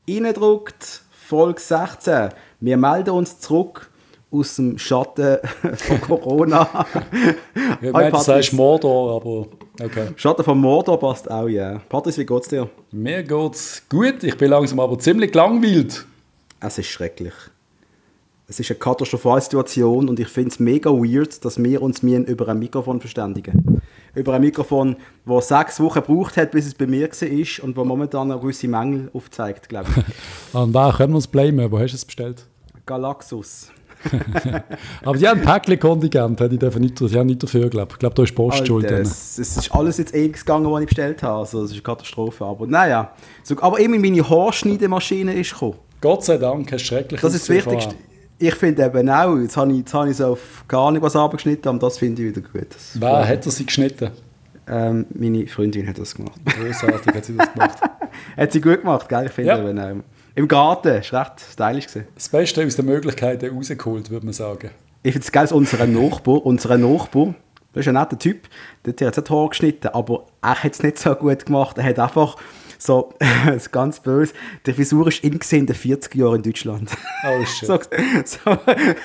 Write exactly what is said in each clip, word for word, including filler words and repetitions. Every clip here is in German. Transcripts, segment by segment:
Reindruckt, Folge sechzehn. Wir melden uns zurück aus dem Schatten von Corona. Ich meine, du sagst Mordor, aber okay. Schatten von Mordor passt auch, ja. Yeah. Patrice, wie geht's dir? Mir geht's gut, ich bin langsam aber ziemlich langweilt. Es ist schrecklich. Es ist eine katastrophale Situation und ich finde es mega weird, dass wir uns über ein Mikrofon verständigen. Über ein Mikrofon, das sechs Wochen gebraucht hat, bis es bei mir war und das momentan eine gewisse Mängel aufzeigt, glaube ich. An wer können wir uns blamen? Wo hast du es bestellt? Galaxus. Aber die haben ein Päckchen-Kontingent, die dürfen nicht, die haben nicht dafür, glaube ich. Ich glaube, da ist Post schuld. Es ist alles jetzt ewig gegangen, was ich bestellt habe. Also, es ist eine Katastrophe. Aber naja. So, aber immer meine Haarschneidemaschine ist gekommen. Gott sei Dank, hast du schrecklich. Das ist das Wichtigste. Ich finde eben auch, jetzt habe ich, jetzt habe ich so auf gar nicht was abgeschnitten, aber das finde ich wieder gut. Das Wer hat er sie geschnitten? Ähm, meine Freundin hat das gemacht. Großartig hat sie das gemacht. Hat sie gut gemacht, gell? Ich finde ja. eben auch. Im Garten, das war recht stylisch. Das Beste aus den Möglichkeiten rausgeholt, würde man sagen. Ich finde es geil, unser Nachbar, unser Nachbar, das ist ein netter Typ, der hat jetzt nicht Haar geschnitten, aber er hat es nicht so gut gemacht. Er hat einfach so, das ist ganz böse, die Frisur ist in den vierziger Jahren in Deutschland. Oh shit. so, so,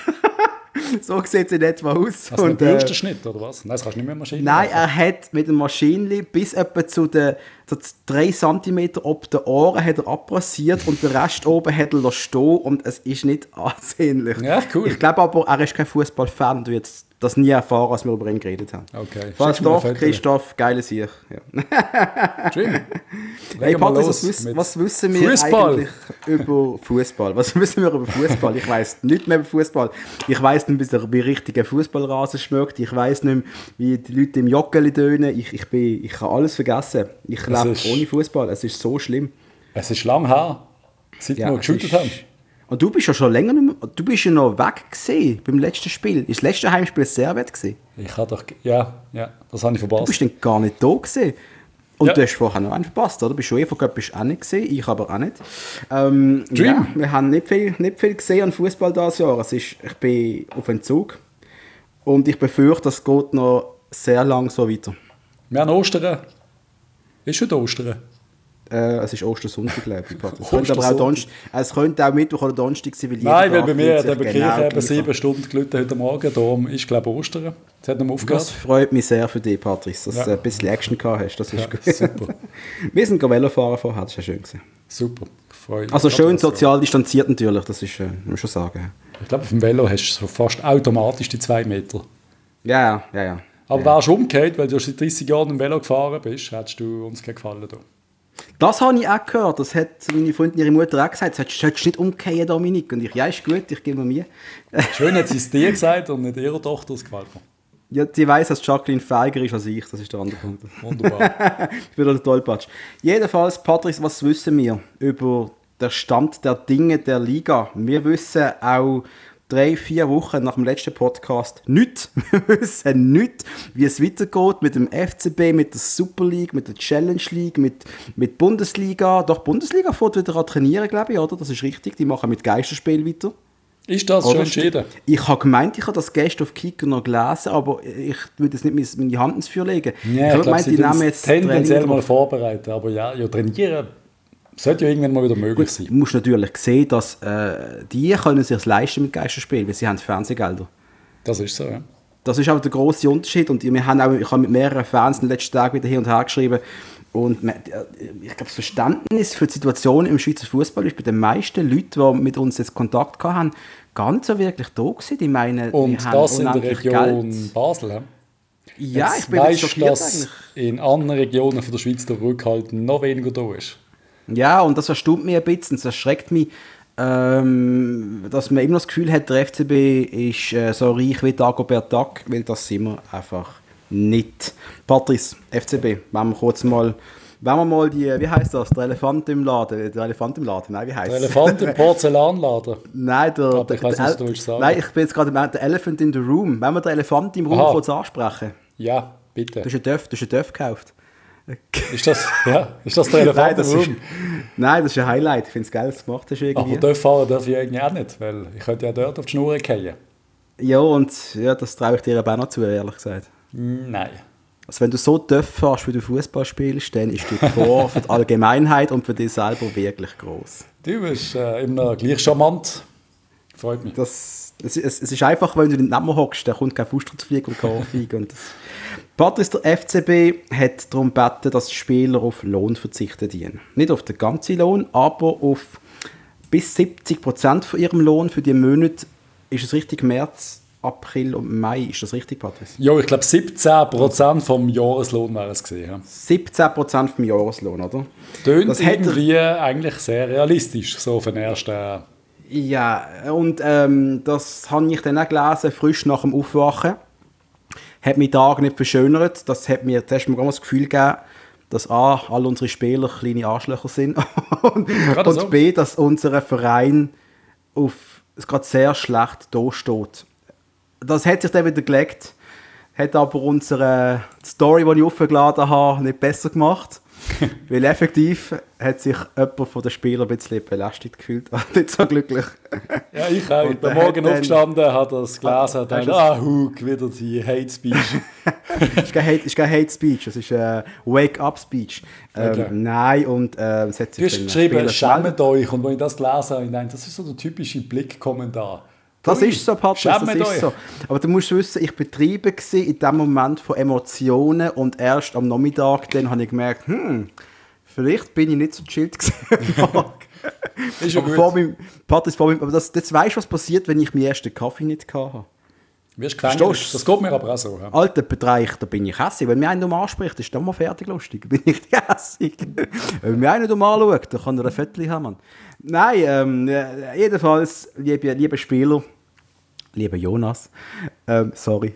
so sieht es in etwa aus. Hast du einen Bürstenschnitt oder was? Nein, das kannst du nicht mehr Maschinen Nein, machen. er hat mit dem Maschinenli bis etwa zu den so drei Zentimeter ob den Ohren hat er abrasiert und den Rest oben hat er stehen und es ist nicht ansehnlich. Ja, cool. Ich glaube aber, er ist kein Fußballfan und wird das nie erfahren, als wir über ihn geredet haben. Okay. Falls doch, Christoph, geile Sieg. Ja. Schön. Hey Patrice, was, wiss, was wissen wir Fußball. eigentlich über Fußball? Was wissen wir über Fußball? Ich weiss nichts mehr über Fußball. Ich weiss nicht, wie der richtige Fußballrasen schmeckt. Ich weiss nicht mehr, wie die Leute im Joggeli tönen. Ich, ich, bin, ich habe alles vergessen. Ich lebe ohne Fußball. Es ist so schlimm. Es ist lang her, seit ja, wir geshootet haben. Und du bist ja schon länger nicht mehr, du bist ja noch weg gewesen beim letzten Spiel. Ist das letzte Heimspiel Servet gewesen? Ich habe doch, ja, ja, das habe ich verpasst. Du bist dann gar nicht da gewesen. Und ja. du hast vorher noch einen verpasst, oder? Bist du UEFA Cup bist auch nicht gesehen, ich aber auch nicht. Ähm, ja, wir haben nicht viel, nicht viel gesehen an Fußball dieses Jahr. Es ist, ich bin auf Entzug und ich befürchte, das geht noch sehr lang so weiter. Wir haben Ostern. Ist schon Ostern? Äh, es ist Ostersonntag, glaube ich. Es könnte aber auch Donnerstag, es könnte auch Mittwoch oder Donnerstag sein, weil Nein, weil bei mir hat eben genau Kirche eben sieben Stunden gelitten heute Morgen. Darum ist, glaube ich, Ostern. Das hat noch mal aufgehört. Das freut mich sehr für dich, Patrice, dass ja. du ein bisschen Action gehabt hast. Das ist ja, gut. Super. Wir sind Velo fahren vorher, das ist ja schön gewesen. Super, freue mich. Also schön sozial distanziert natürlich, das ist, äh, muss man schon sagen. Ich glaube, auf dem Velo hast du so fast automatisch die zwei Meter. Ja, ja, ja. Aber ja. wärst du umgekehrt, weil du seit dreißig Jahren im Velo gefahren bist, hättest du uns gefallen. Da. Das habe ich auch gehört. Das hat meine Freundin, ihre Mutter auch gesagt. Du solltest nicht umkehren, Dominik. Und ich, ja, ist gut, ich gebe mir mir. Schön hat sie es dir gesagt und nicht ihrer Tochter, das gefällt mir. Ja, sie weiss, dass Jacqueline feiger ist als ich. Das ist der andere Punkt. Wunderbar. Ich bin der Tollpatsch. Jedenfalls, Patrice, was wissen wir über den Stand der Dinge der Liga? Wir wissen auch drei, vier Wochen nach dem letzten Podcast nichts. Wir wissen nichts, wie es weitergeht mit dem F C B, mit der Super League, mit der Challenge League, mit, mit Bundesliga. Doch, Bundesliga fährt wieder an trainieren, glaube ich, oder? Das ist richtig. Die machen mit Geisterspiel weiter. Ist das oder? Schon entschieden? Ich habe gemeint, ich habe das gestern auf Kicker noch gelesen, aber ich würde jetzt nicht meine Hand ins Feuer legen. Ja, ich habe gemeint, die nehmen jetzt tendenziell mal vorbereiten. Aber ja, ja, trainieren sollte ja irgendwann mal wieder möglich sein. Du musst natürlich sehen, dass äh, die können sich leisten mit Geisterspielen, weil sie haben Fernsehgelder. Das ist so, ja. Das ist aber der grosse Unterschied. Und wir haben auch, ich habe mit mehreren Fans in den letzten Tagen wieder hin und her geschrieben. Und ich glaube, das Verständnis für die Situation im Schweizer Fußball ist bei den meisten Leuten, die mit uns jetzt Kontakt hatten, gar nicht so wirklich da gewesen. Ich meine, und wir das haben in der Region Geld. Basel, ja? Ja, jetzt ich bin jetzt schockiert dass eigentlich. In anderen Regionen von der Schweiz der Rückhalt noch weniger da ist. Ja, und das erstaunt mich ein bisschen, das erschreckt mich, ähm, dass man immer das Gefühl hat, der F C B ist äh, so reich wie Dagobert Duck, weil das sind wir einfach nicht. Patrice, F C B, wenn wir kurz mal, wenn wir mal die, wie heisst das, der Elefant im Laden, der Elefant im Laden, nein, wie heisst Der Elefant im Porzellanladen? Nein, der, Aber der, ich weiss der, nicht, was du willst sagen. Nein, ich bin jetzt gerade im der Elephant in the Room. Wenn wir den Elefant im Raum Aha. kurz ansprechen. Ja, bitte. Du hast einen Döff, du hast einen Döff gekauft. Ist das, ja, ist das der Elefant Nein, das im ist, Raum? nein, das ist ein Highlight. Ich finde es geil, dass du gemacht hast irgendwie. Aber dort fahren darf ich eigentlich auch nicht, weil ich könnte ja dort auf die Schnur fallen. Ja, und ja, das traue ich dir aber auch noch zu, ehrlich gesagt. Nein. Also wenn du so tief hast, wie du Fußball spielst, dann ist die Gefahr für die Allgemeinheit und für dich selber wirklich gross. Du bist äh, immer gleich charmant. Freut mich. Das, es, es, es ist einfach, wenn du nicht mehr hockst, dann kommt kein Fußtrotz-Flieg und kein Ohrfeige. Und das. Patrice, der F C B hat darum gebeten, dass die Spieler auf Lohn verzichten dienen. Nicht auf den ganzen Lohn, aber auf bis siebzig Prozent von ihrem Lohn für die Monate. Ist es richtig, März, April und Mai? Ist das richtig, Patrice? Ja, ich glaube siebzehn Prozent vom Jahreslohn wäre es gesehen. Ja. siebzehn Prozent vom Jahreslohn, oder? Tönt das irgendwie er... eigentlich sehr realistisch, so für den ersten... Ja, und ähm, das habe ich dann auch gelesen, frisch nach dem Aufwachen. Hat meinen Tag nicht verschönert. Das hat mir zuerst mal das Gefühl gegeben, dass A, alle unsere Spieler kleine Arschlöcher sind und, und so. B, dass unser Verein auf es gerade sehr schlecht dasteht. Das hat sich dann wieder gelegt, hat aber unsere Story, die ich aufgeladen habe, nicht besser gemacht. Weil effektiv hat sich jemand von den Spielern ein bisschen belästigt gefühlt. Nicht so glücklich. Ja, ich auch. Ich bin morgen dann, aufgestanden, hat das gelesen, hat dann, ah, Hug, wieder die Hate Speech. Es ist kein Hate, ist kein Hate Speech, es ist ein Wake-up-Speech. Okay. Ähm, nein, und äh, es hat sich... Du hast geschrieben, schämt euch. Und wenn ich das gelesen habe, ich dachte, das ist so der typische Blick-Kommentar. Das Ui, ist so, Patrice, das ist euch. so. Aber du musst wissen, ich war betrieben in dem Moment von Emotionen und erst am Nachmittag dann habe ich gemerkt, hm, vielleicht bin ich nicht so chillt gewesen. Ist ja gut. Vor meinem, Patrice, vor meinem, aber das, jetzt weißt du, was passiert, wenn ich meinen ersten Kaffee nicht hatte. Wirst gefängelt. Das geht mir aber auch so. Ja. Alter Bereich, da bin ich hässig. Wenn mir einer um anspricht, ist dann mal fertig lustig. Bin ich hässig. Wenn mir einer um anschaut, dann kann er ein Viertel haben. Mann. Nein, ähm, jedenfalls, liebe, liebe Spieler, lieber Jonas, ähm, sorry.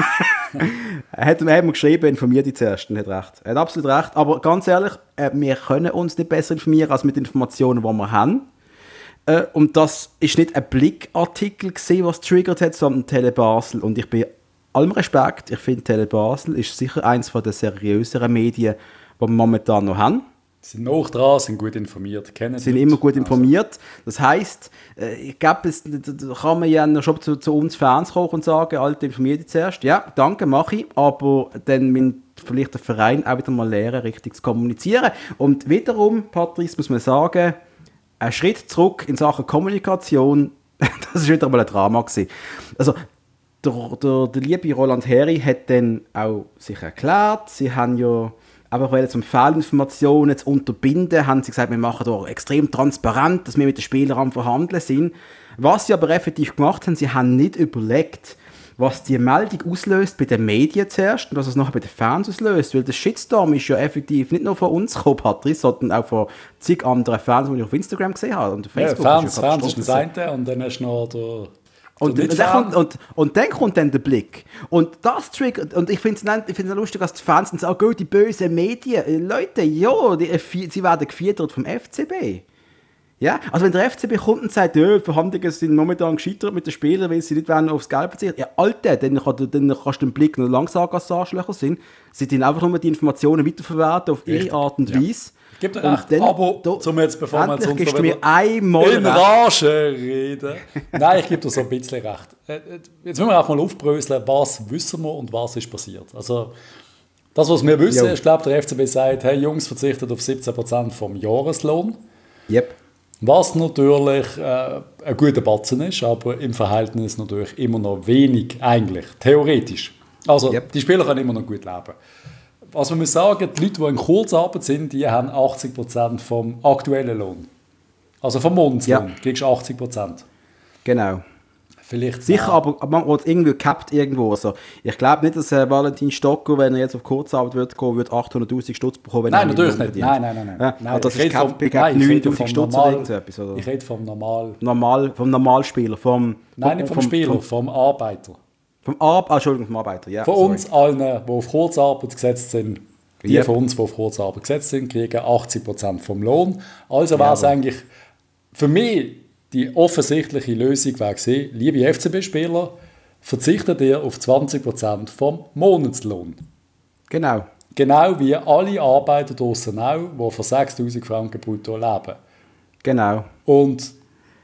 er hat mir geschrieben, informiert dich zuerst, er hat recht. Er hat absolut recht, aber ganz ehrlich, äh, wir können uns nicht besser informieren, als mit Informationen, die wir haben. Äh, und das ist nicht ein Blickartikel gewesen, was triggert hat, sondern Tele Basel. Und ich bin allem Respekt, ich finde, Tele Basel ist sicher eines der seriöseren Medien, die wir momentan noch haben. Sie sind noch dran, sind gut informiert, kennen sind immer gut informiert. Das heisst, ich glaube, da kann man ja schon zu, zu uns Fans kommen und sagen, Alter, informiert dich zuerst. Ja, danke, mache ich. Aber dann müssen vielleicht der Verein auch wieder mal lernen, richtig zu kommunizieren. Und wiederum, Patrice, muss man sagen, ein Schritt zurück in Sachen Kommunikation, das war wieder mal ein Drama gewesen. Also, der, der, der liebe Roland Heri hat dann auch sich erklärt, sie haben ja einfach weil um Fehlinformationen zu unterbinden, haben sie gesagt, wir machen da extrem transparent, dass wir mit den Spielern am Verhandeln sind. Was sie aber effektiv gemacht haben, sie haben nicht überlegt, was die Meldung auslöst bei den Medien zuerst und was es nachher bei den Fans auslöst. Weil der Shitstorm ist ja effektiv nicht nur von uns gekommen, Patrice, sondern auch von zig anderen Fans, die ich auf Instagram gesehen habe. Und auf Facebook. Ja, Fans, ist, ja Fans ist das eine und dann hast du noch der... Und, und, dann kommt, und, und dann kommt dann der Blick. Und das triggert. Und ich finde es find lustig, dass die Fans sagen, oh, die bösen Medien. Leute, ja, die, sie werden gefüttert vom F C B. Ja? Also wenn der F C B kommt und sagt, ja, die Verhandlungen sind momentan gescheitert mit den Spielern, weil sie nicht aufs Geld verzichten. Ja, Alter, dann, kann, dann kannst du den Blick noch lang sagen, dass sie Arschlöcher sind. Sie dann einfach nur die Informationen weiterverwerten auf ihre Art und Weise. Ja. Gibt recht, dann, aber da, zum jetzt, bevor wir jetzt uns da mir einmal in Rage reden. Nein, ich gebe dir so ein bisschen recht. Jetzt müssen wir auch mal aufbröseln, was wissen wir und was ist passiert. Also, das, was wir wissen, jo. Ich glaube, der F C B sagt, hey Jungs, verzichtet auf siebzehn Prozent vom Jahreslohn. Yep. Was natürlich äh, ein guter Batzen ist, aber im Verhältnis natürlich immer noch wenig, eigentlich, theoretisch. Also, yep. Die Spieler können immer noch gut leben. Was man muss sagen, die Leute, die in Kurzarbeit sind, die haben achtzig Prozent vom aktuellen Lohn. Also vom Monatslohn ja. Kriegst du achtzig Prozent. Genau. Vielleicht sicher, aber, aber man wird irgendwie gecapped irgendwo. Also, ich glaube nicht, dass äh, Valentin Stocker, wenn er jetzt auf Kurzarbeit wird gehen, wird achthunderttausend Stutz bekommen. Nein, natürlich nicht. Nein, nein, nein. nein. Ja, nein das ist gecapped bei neuntausend Stutz oder irgendetwas. Oder? Ich rede vom Normal... Normal... Vom Normalspieler. Vom, nein, nicht vom, vom Spieler, vom, vom Arbeiter. Vom Ar- ah, Entschuldigung, vom Arbeiter, ja. Von sorry. Uns allen, die auf Kurzarbeit gesetzt sind, die yep. von uns, die auf Kurzarbeit gesetzt sind, kriegen achtzig Prozent vom Lohn. Also wäre es ja, eigentlich für mich die offensichtliche Lösung wäre gewesen, liebe F C B-Spieler, verzichtet ihr auf zwanzig Prozent vom Monatslohn. Genau. Genau wie alle Arbeiter draussen auch, die von sechstausend Franken brutto leben. Genau. Und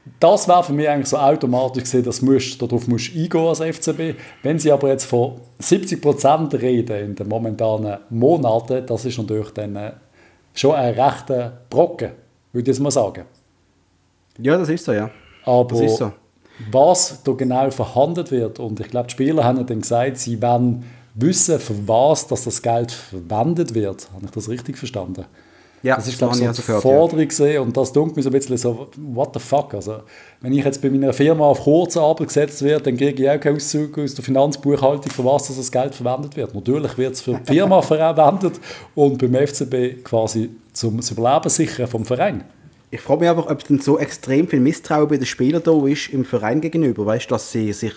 das wäre für mich eigentlich so automatisch gesehen, dass musst, darauf musst du eingehen als F C B. Wenn sie aber jetzt von siebzig Prozent reden in den momentanen Monaten, das ist natürlich dann äh, schon ein rechter Brocken, würde ich jetzt mal sagen. Ja, das ist so, ja. Aber das ist so. Was da genau verhandelt wird, und ich glaube, die Spieler haben dann gesagt, sie wollen wissen, für was dass das Geld verwendet wird. Habe ich das richtig verstanden? Ja, das ist, glaube ich, so eine also gehört, Forderung ja. Und das dunkelt mir so ein bisschen so, what the fuck, also wenn ich jetzt bei meiner Firma auf Kurzarbeit gesetzt werde, dann kriege ich auch keinen Auszug aus der Finanzbuchhaltung, für was das Geld verwendet wird. Natürlich wird es für die Firma verwendet und beim F C B quasi zum Überleben sichern vom Verein. Ich frage mich einfach, ob denn so extrem viel Misstrauen bei den Spielern da ist im Verein gegenüber, weißt du, dass sie sich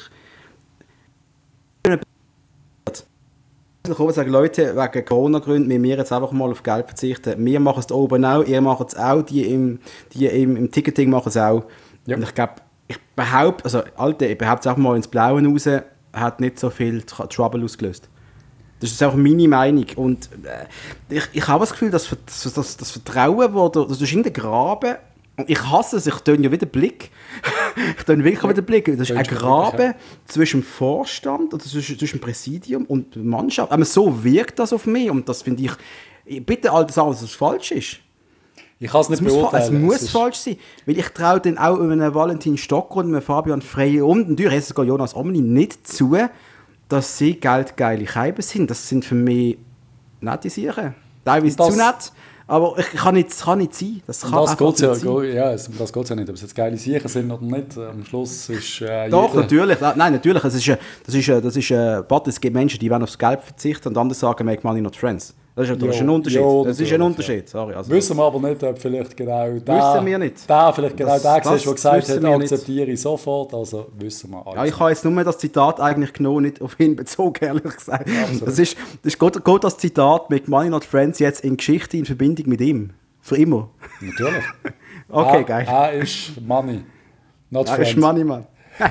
Ich sagen, Leute, wegen Corona-Gründen, wir müssen jetzt einfach mal auf Geld verzichten. Wir machen es da oben auch, ihr macht es auch, die im, die im, im Ticketing machen es auch. Ja. Und ich glaube, ich behaupte, also Alter, ich behaupte es auch mal ins Blaue raus, hat nicht so viel Trouble ausgelöst. Das ist auch meine Meinung. Und äh, ich, ich habe das Gefühl, dass das, das, das Vertrauen, wo du, das ist in den Graben, und ich hasse es, ich töne ja wieder Blick. ich töne wirklich ja, wieder Blick. Das ist ein Graben wirklich, ja. zwischen dem Vorstand, oder zwischen, zwischen dem Präsidium und der Mannschaft. Aber so wirkt das auf mich. Und das finde ich, bitte all das sagen, dass es falsch ist. Ich kann es nicht beurteilen. Es muss, es muss falsch sein. Weil ich traue dann auch einem Valentin Stocker und einem Fabian Frey und natürlich sogar Jonas Omni nicht zu, dass sie geldgeile Scheiben sind. Das sind für mich nette Sachen. Teilweise zu nett. Aber ich kann nicht, kann nicht sein. Das kann das einfach nicht ja, sein. Ja, das geht ja nicht. Ob es jetzt geile Sachen sind oder nicht, am Schluss ist äh, Doch, natürlich. Nein, natürlich. Es ist, das ist, das ist, das ist, es gibt Menschen, die wollen aufs Geld verzichten und andere sagen, make money not friends. Das ist, das ist ein Unterschied. Jo, das ist ein Unterschied. Sorry, also. Wissen wir aber nicht, ob vielleicht genau der, wissen wir nicht. der vielleicht genau das, der das, ist, der gesagt hat, akzeptiere ich sofort. Also wissen wir alles. Ja, ich habe jetzt nur das Zitat eigentlich genommen, nicht auf ihn bezogen, ehrlich gesagt. Ja, das ist, das ist geht, geht das Zitat «Make money not friends» jetzt in Geschichte in Verbindung mit ihm. Für immer. Natürlich. Okay, er, geil. Er ist Money, not er friends. Er ist Money Man.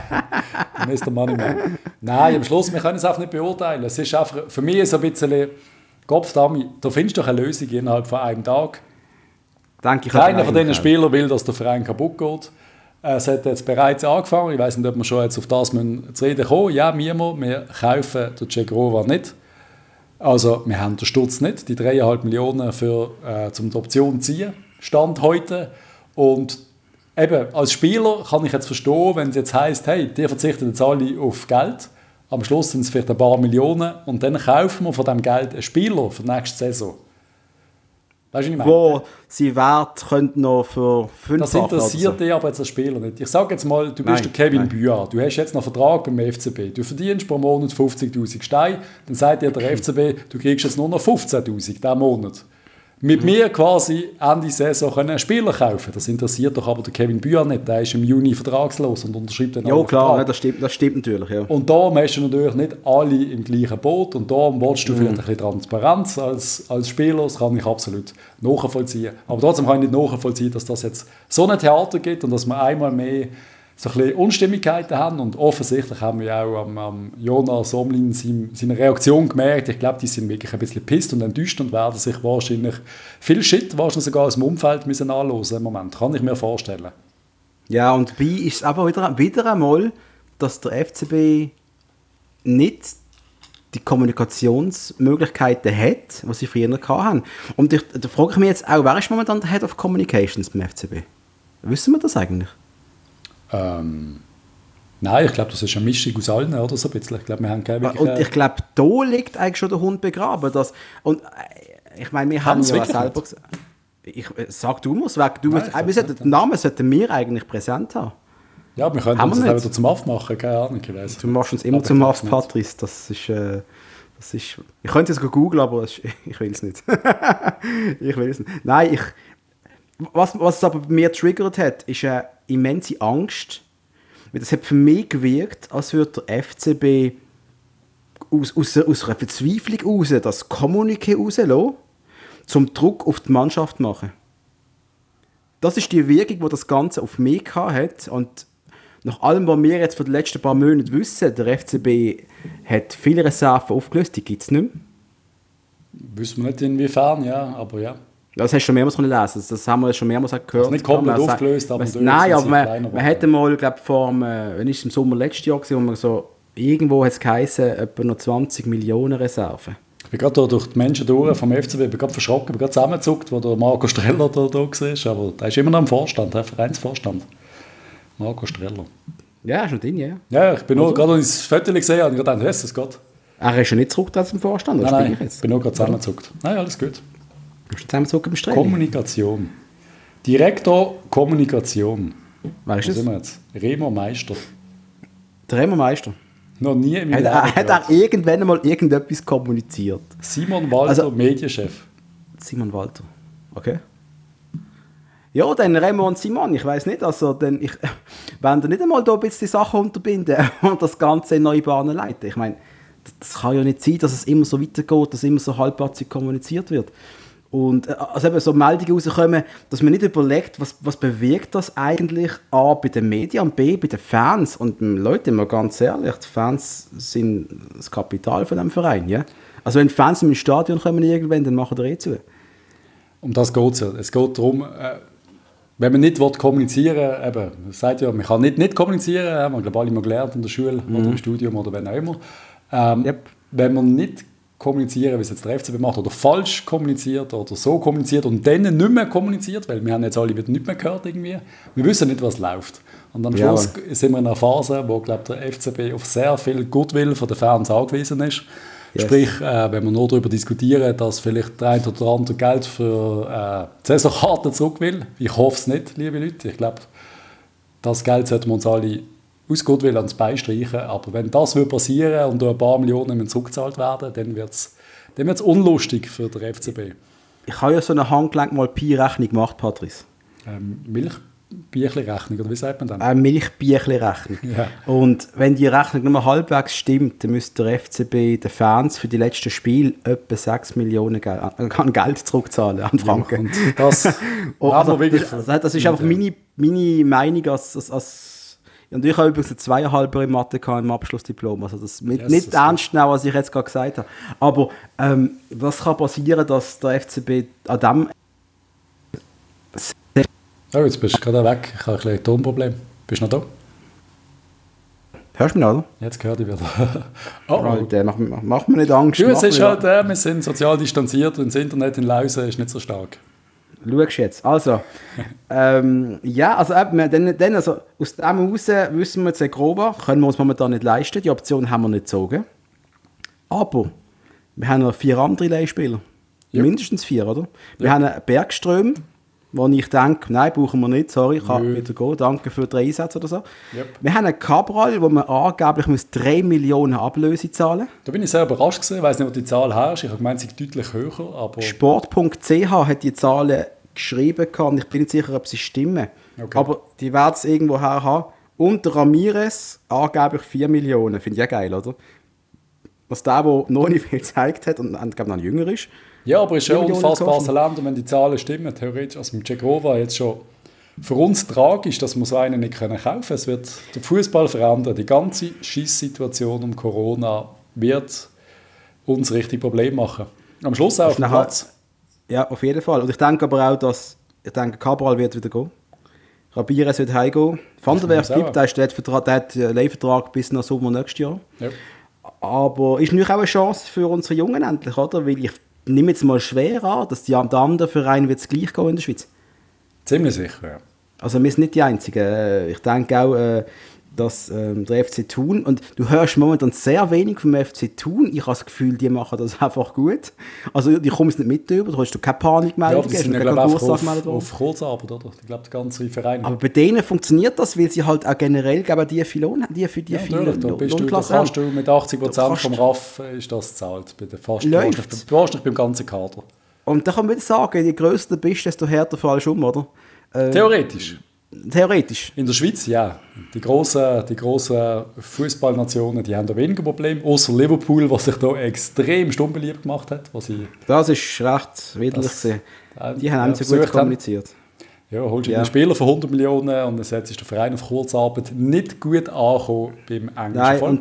Mister Money Man. Nein, am Schluss, wir können es einfach nicht beurteilen. Es ist einfach, für mich ist es ein bisschen Kopfdami, da findest du doch eine Lösung innerhalb von einem Tag. Danke, Keiner von diesen Spielern will, dass der Verein kaputt geht. Es hat jetzt bereits angefangen. Ich weiß nicht, ob wir schon jetzt auf das zu reden kommen. Ja, wir, wir kaufen den Cegrova nicht. Also, wir haben den Sturz nicht, die dreieinhalb Millionen für, äh, zum die Option ziehen, Stand heute. Und eben, als Spieler kann ich jetzt verstehen, wenn es jetzt heisst, hey, die verzichten jetzt alle auf Geld, am Schluss sind es vielleicht ein paar Millionen und dann kaufen wir von diesem Geld einen Spieler für die nächste Saison. Weißt du, was ich meine? Wo sie Wert könnte noch für fünf Das interessiert dich aber jetzt als Spieler nicht. Ich sage jetzt mal, du bist nein, der Kevin Büa, du hast jetzt noch einen Vertrag beim F C B, du verdienst pro Monat fünfzigtausend Steine, dann sagt dir der F C B, du kriegst jetzt nur noch fünfzehntausend diesen Monat. Mit mhm. mir quasi Ende Saison können einen Spieler kaufen. Das interessiert doch aber der Kevin Büa nicht. Der ist im Juni vertragslos und unterschreibt dann ja, klar, ne, das, stimmt, das stimmt natürlich. Ja. Und da hast du natürlich nicht alle im gleichen Boot und da willst du mhm. vielleicht ein bisschen Transparenz als, als Spieler. Das kann ich absolut nachvollziehen. Aber trotzdem kann ich nicht nachvollziehen, dass das jetzt so ein Theater gibt und dass wir einmal mehr so ein bisschen Unstimmigkeiten haben. Und offensichtlich haben wir auch am, am Jonas Omlin seine, seine Reaktion gemerkt. Ich glaube, die sind wirklich ein bisschen pisst und enttäuscht und werden sich wahrscheinlich viel Shit, wahrscheinlich sogar aus dem Umfeld müssen anhören im Moment. Kann ich mir vorstellen. Ja, und dabei ist es aber wieder, wieder einmal, dass der F C B nicht die Kommunikationsmöglichkeiten hat, die sie früher hatten. Und ich, da frage ich mich jetzt auch, wer ist momentan der Head of Communications beim F C B? Wissen wir das eigentlich? Ähm, nein, ich glaube, das ist eine Mischung aus allen, oder so ein bisschen. Ich glaube, wir haben keine und ich glaube, da liegt eigentlich schon der Hund begraben. Dass, und ich meine, wir haben, haben ja selber gesagt, ich, sag du musst weg, du musst, wir sollten, den Namen sollten wir eigentlich präsent haben. Ja, wir können uns das wieder zum Aff machen, keine Ahnung. Ich du machst uns immer zum Aff, Patrice, das ist... Äh, das ist ich könnte es googeln, aber ist, ich will es nicht. ich will es nicht. Nein, ich... Was, was es aber bei mir getriggert hat, ist eine immense Angst. Das hat für mich gewirkt, als würde der F C B aus, aus, aus einer Verzweiflung heraus das Kommuniqué rauslassen, zum Druck auf die Mannschaft machen. Das ist die Wirkung, die das Ganze auf mich hat. Und nach allem, was wir jetzt von den letzten paar Monaten wissen, der F C B hat viele Reserven aufgelöst, die gibt es nicht mehr. Wissen wir nicht inwiefern, ja, aber ja. Das hast du schon mehrmals lesen. Das, das haben wir schon mehrmals gehört. Das ist nicht komplett man aufgelöst, aber man, nein, aber man, man hätte mal, glaube ich, vor dem, wenn ich im Sommer letztes Jahr gesehen, wo man so irgendwo hat es geheißen, etwa noch zwanzig Millionen Reserven. Ich bin gerade durch die Menschen durch vom F C B, ich bin gerade verschrocken, ich bin gerade zusammengezuckt, wo der Marco Streller da, da war, aber der ist immer noch im Vorstand, der Vereinsvorstand. Marco Streller. Ja, ist noch drin, ja. Ja, ich bin nur gerade, als ich das Foto gesehen habe, und ich gedacht, das geht. Er ist schon nicht zurück zum Vorstand, oder? Nein, nein, ich jetzt? bin nur gerade zusammengezuckt. Nein, alles gut. Bist du zusammengezuckt im Streit? Kommunikation. Direktor Kommunikation. Wer ist Wo das? sind wir jetzt? Remo Meister. Der Remo Meister. Noch nie in meinem Leben Hat, hat er irgendwann mal irgendetwas kommuniziert? Simon Walter, also, Medienchef. Simon Walter, okay. Ja, dann Remo und Simon, ich weiß nicht, also dann, ich, wenn ihr nicht einmal da ein bisschen die Sachen unterbinden und das Ganze in neue Bahnen leiten. Ich meine, das kann ja nicht sein, dass es immer so weitergeht, dass immer so halbpatzig kommuniziert wird. Und also eben so Meldungen rauskommen, dass man nicht überlegt, was, was bewirkt das eigentlich A, bei den Medien und B, bei den Fans. Und Leute, mal ganz ehrlich, die Fans sind das Kapital von diesem Verein. Ja? Also wenn die Fans im Stadion kommen irgendwann, dann machen die eh zu. Um das geht es ja. Es geht darum, äh, wenn man nicht kommunizieren will, eben, man sagt ja, man kann nicht, nicht kommunizieren, haben wir glaube alle mal gelernt in der Schule mhm. oder im Studium oder wenn auch immer. Ähm, yep. Wenn man nicht kommunizieren, wie es jetzt der F C B macht, oder falsch kommuniziert oder so kommuniziert und dann nicht mehr kommuniziert, weil wir haben jetzt alle wieder nicht mehr gehört irgendwie. Wir wissen nicht, was läuft. Und am Schluss ja, sind wir in einer Phase, wo glaub, der F C B auf sehr viel Goodwill von den Fans angewiesen ist. Yes. Sprich, äh, wenn wir nur darüber diskutieren, dass vielleicht der eine oder andere Geld für äh, die Saisonkarten zurück will. Ich hoffe es nicht, liebe Leute. Ich glaube, das Geld sollten wir uns alle aus Goodwill ans Bein streichen. Aber wenn das passieren würde und ein paar Millionen zurückgezahlt werden, dann wird es dann wird's unlustig für den F C B. Ich habe ja so eine Handgelenk mal Pi-Rechnung gemacht, Patrice. Ähm, Milchbierchen-Rechnung, oder wie sagt man das? Eine Milchbierchen-Rechnung. Ja. Und wenn die Rechnung nur halbwegs stimmt, dann müsste der F C B den Fans für die letzten Spiele etwa sechs Millionen Geld, an Geld zurückzahlen, an Franken. Ja, und das, also, wirklich das, das ist einfach meine, meine Meinung als, als, als und ich habe übrigens eine Zweieinhalber in Mathe im Abschlussdiplom. Also das mit, yes, nicht das ernst nehmen, was ich jetzt gerade gesagt habe. Aber ähm, was kann passieren, dass der F C B an dem... Oh, jetzt bist du gerade weg. Ich habe ein kleines Tonproblem. Bist du noch da? Hörst du mich noch, oder? Jetzt gehört ich wieder. oh, Alter, mach, mach mir nicht Angst. Du, es ist halt, äh, wir sind sozial distanziert und das Internet in Lausen ist nicht so stark. Schaust jetzt. Also, ähm, ja, also, äh, dann, dann, also aus dem heraus wissen wir jetzt grob, können wir uns momentan nicht leisten. Die Option haben wir nicht gezogen. Aber wir haben noch vier andere Leihspieler. Ja. Mindestens vier, oder? Wir ja. haben einen Bergström, wo ich denke, nein, brauchen wir nicht, sorry, ich kann Nö. wieder gehen, danke für den Einsatz oder so. Yep. Wir haben einen Cabral, wo man angeblich muss drei Millionen Ablöse zahlen muss. Da bin ich sehr überrascht gewesen, ich weiss nicht, wo die Zahl her ist, ich habe gemeint, sie ist deutlich höher, aber... Sport Punkt C H hat die Zahlen geschrieben und ich bin nicht sicher, ob sie stimmen. Okay. Aber die werden es irgendwo her haben. Und der Ramirez angeblich vier Millionen, finde ich ja geil, oder? Was der, der noch nicht viel gezeigt hat und, und glaube noch jünger ist. Ja, aber es ist ja ein unfassbares Land und wenn die Zahlen stimmen, theoretisch, also mit Cegrova jetzt schon für uns tragisch, dass wir so einen nicht kaufen können. Es wird den Fußball verändern. Die ganze Scheiss-Situation um Corona wird uns richtig Probleme machen. Am Schluss auch auf dem Platz. Ja, auf jeden Fall. Und ich denke aber auch, dass ich denke, Cabral wird wieder gehen. Ramirez wird heimgehen. Van der Werf bleibt, der hat einen Leihvertrag bis nach Sommer nächstes Jahr. Ja. Aber ist natürlich auch eine Chance für unsere Jungen endlich, oder? Weil ich nehme jetzt mal schwer an, dass die anderen Vereine wird es gleich gehen in der Schweiz. Ziemlich sicher, ja. Also wir sind nicht die Einzigen. Ich denke auch, dass ähm, der F C Thun, und du hörst momentan sehr wenig vom F C Thun, ich habe das Gefühl, die machen das einfach gut. Also die kommen es nicht mit über, da hast du keine Panikmeldung. Ja, die sind ja, glaube ich, auf, auf Kurzarbeit, oder? Ich glaube, der ganze Verein. Aber bei denen funktioniert das, weil sie halt auch generell glaube, die viel Lohn haben, die für die ja, viele da bist du, da kannst du mit achtzig Prozent vom R A F ist das gezahlt. Bei der fast, du warst nicht beim ganzen Kader. Und da kann man sagen, je grösser du bist, desto härter fallst du um, oder? Ähm, Theoretisch. Theoretisch. In der Schweiz, ja. Die grossen, die grossen Fußballnationen, die haben da weniger Probleme. Außer Liverpool, was sich da extrem stumm beliebt gemacht hat. Was ich, das ist recht widerlich. Die haben nicht so gut kommuniziert. Ja, holst du ja. einen Spieler für hundert Millionen und dann setzt der Verein auf Kurzarbeit nicht gut angekommen beim englischen Nein, Volk. Und,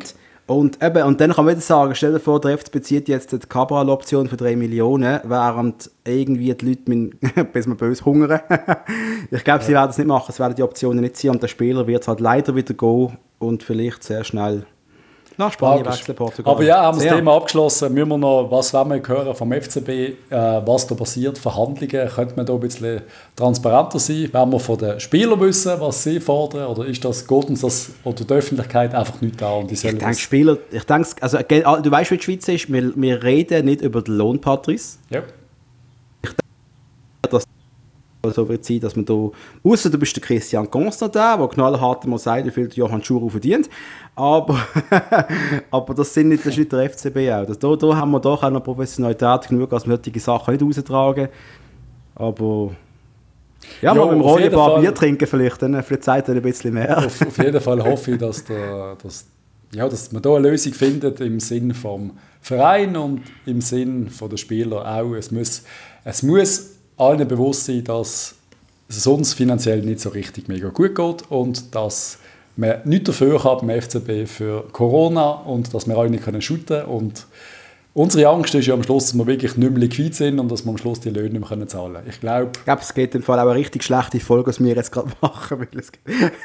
Und, eben, und dann kann man wieder sagen, stell dir vor, der F C bezieht jetzt die Cabral-Option für drei Millionen, während irgendwie die Leute, mit, bis man böse hungern. Ich glaube, ja. sie werden es nicht machen, es werden die Optionen nicht sein und der Spieler wird halt leider wieder gehen und vielleicht sehr schnell nach Spanien wechseln, Portugal. Aber ja, haben wir das Thema abgeschlossen. Müssen wir noch, was wollen wir hören vom F C B, äh, was da passiert, Verhandlungen, könnte man da ein bisschen transparenter sein? Wollen wir von den Spielern wissen, was sie fordern, oder ist das, geht uns das oder die Öffentlichkeit einfach nicht da? Und die ich denke, Spieler, ich denke, also, du weißt, wie die Schweiz ist, wir, wir reden nicht über den Lohn, Patrice. Ja. Ich denke, dass so wird sein, dass man da, ausser du bist der Christian Constantin, der knallhart mal sagt, wie viel der Johann Schuru verdient, aber, aber das, sind nicht, das ist nicht der F C B auch. Das, da, da haben wir doch auch noch Professionalität genug, dass wir solche Sachen nicht raustragen. Aber ja, jo, mal mit dem Rolli ein paar Bier trinken vielleicht, dann vielleicht zeigt er ein bisschen mehr. Auf, auf jeden Fall hoffe ich, dass, der, dass, ja, dass man da eine Lösung findet im Sinn vom Verein und im Sinn der Spieler auch. Es muss, es muss allen bewusst sein, dass es uns finanziell nicht so richtig mega gut geht und dass wir nichts dafür haben beim F C B für Corona und dass wir alle nicht shooten können. Und unsere Angst ist ja am Schluss, dass wir wirklich nicht mehr liquid sind und dass wir am Schluss die Löhne nicht mehr zahlen können. Ich glaube... Ich glaube, es geht im Fall auch eine richtig schlechte Folge, was wir jetzt gerade machen. Weil es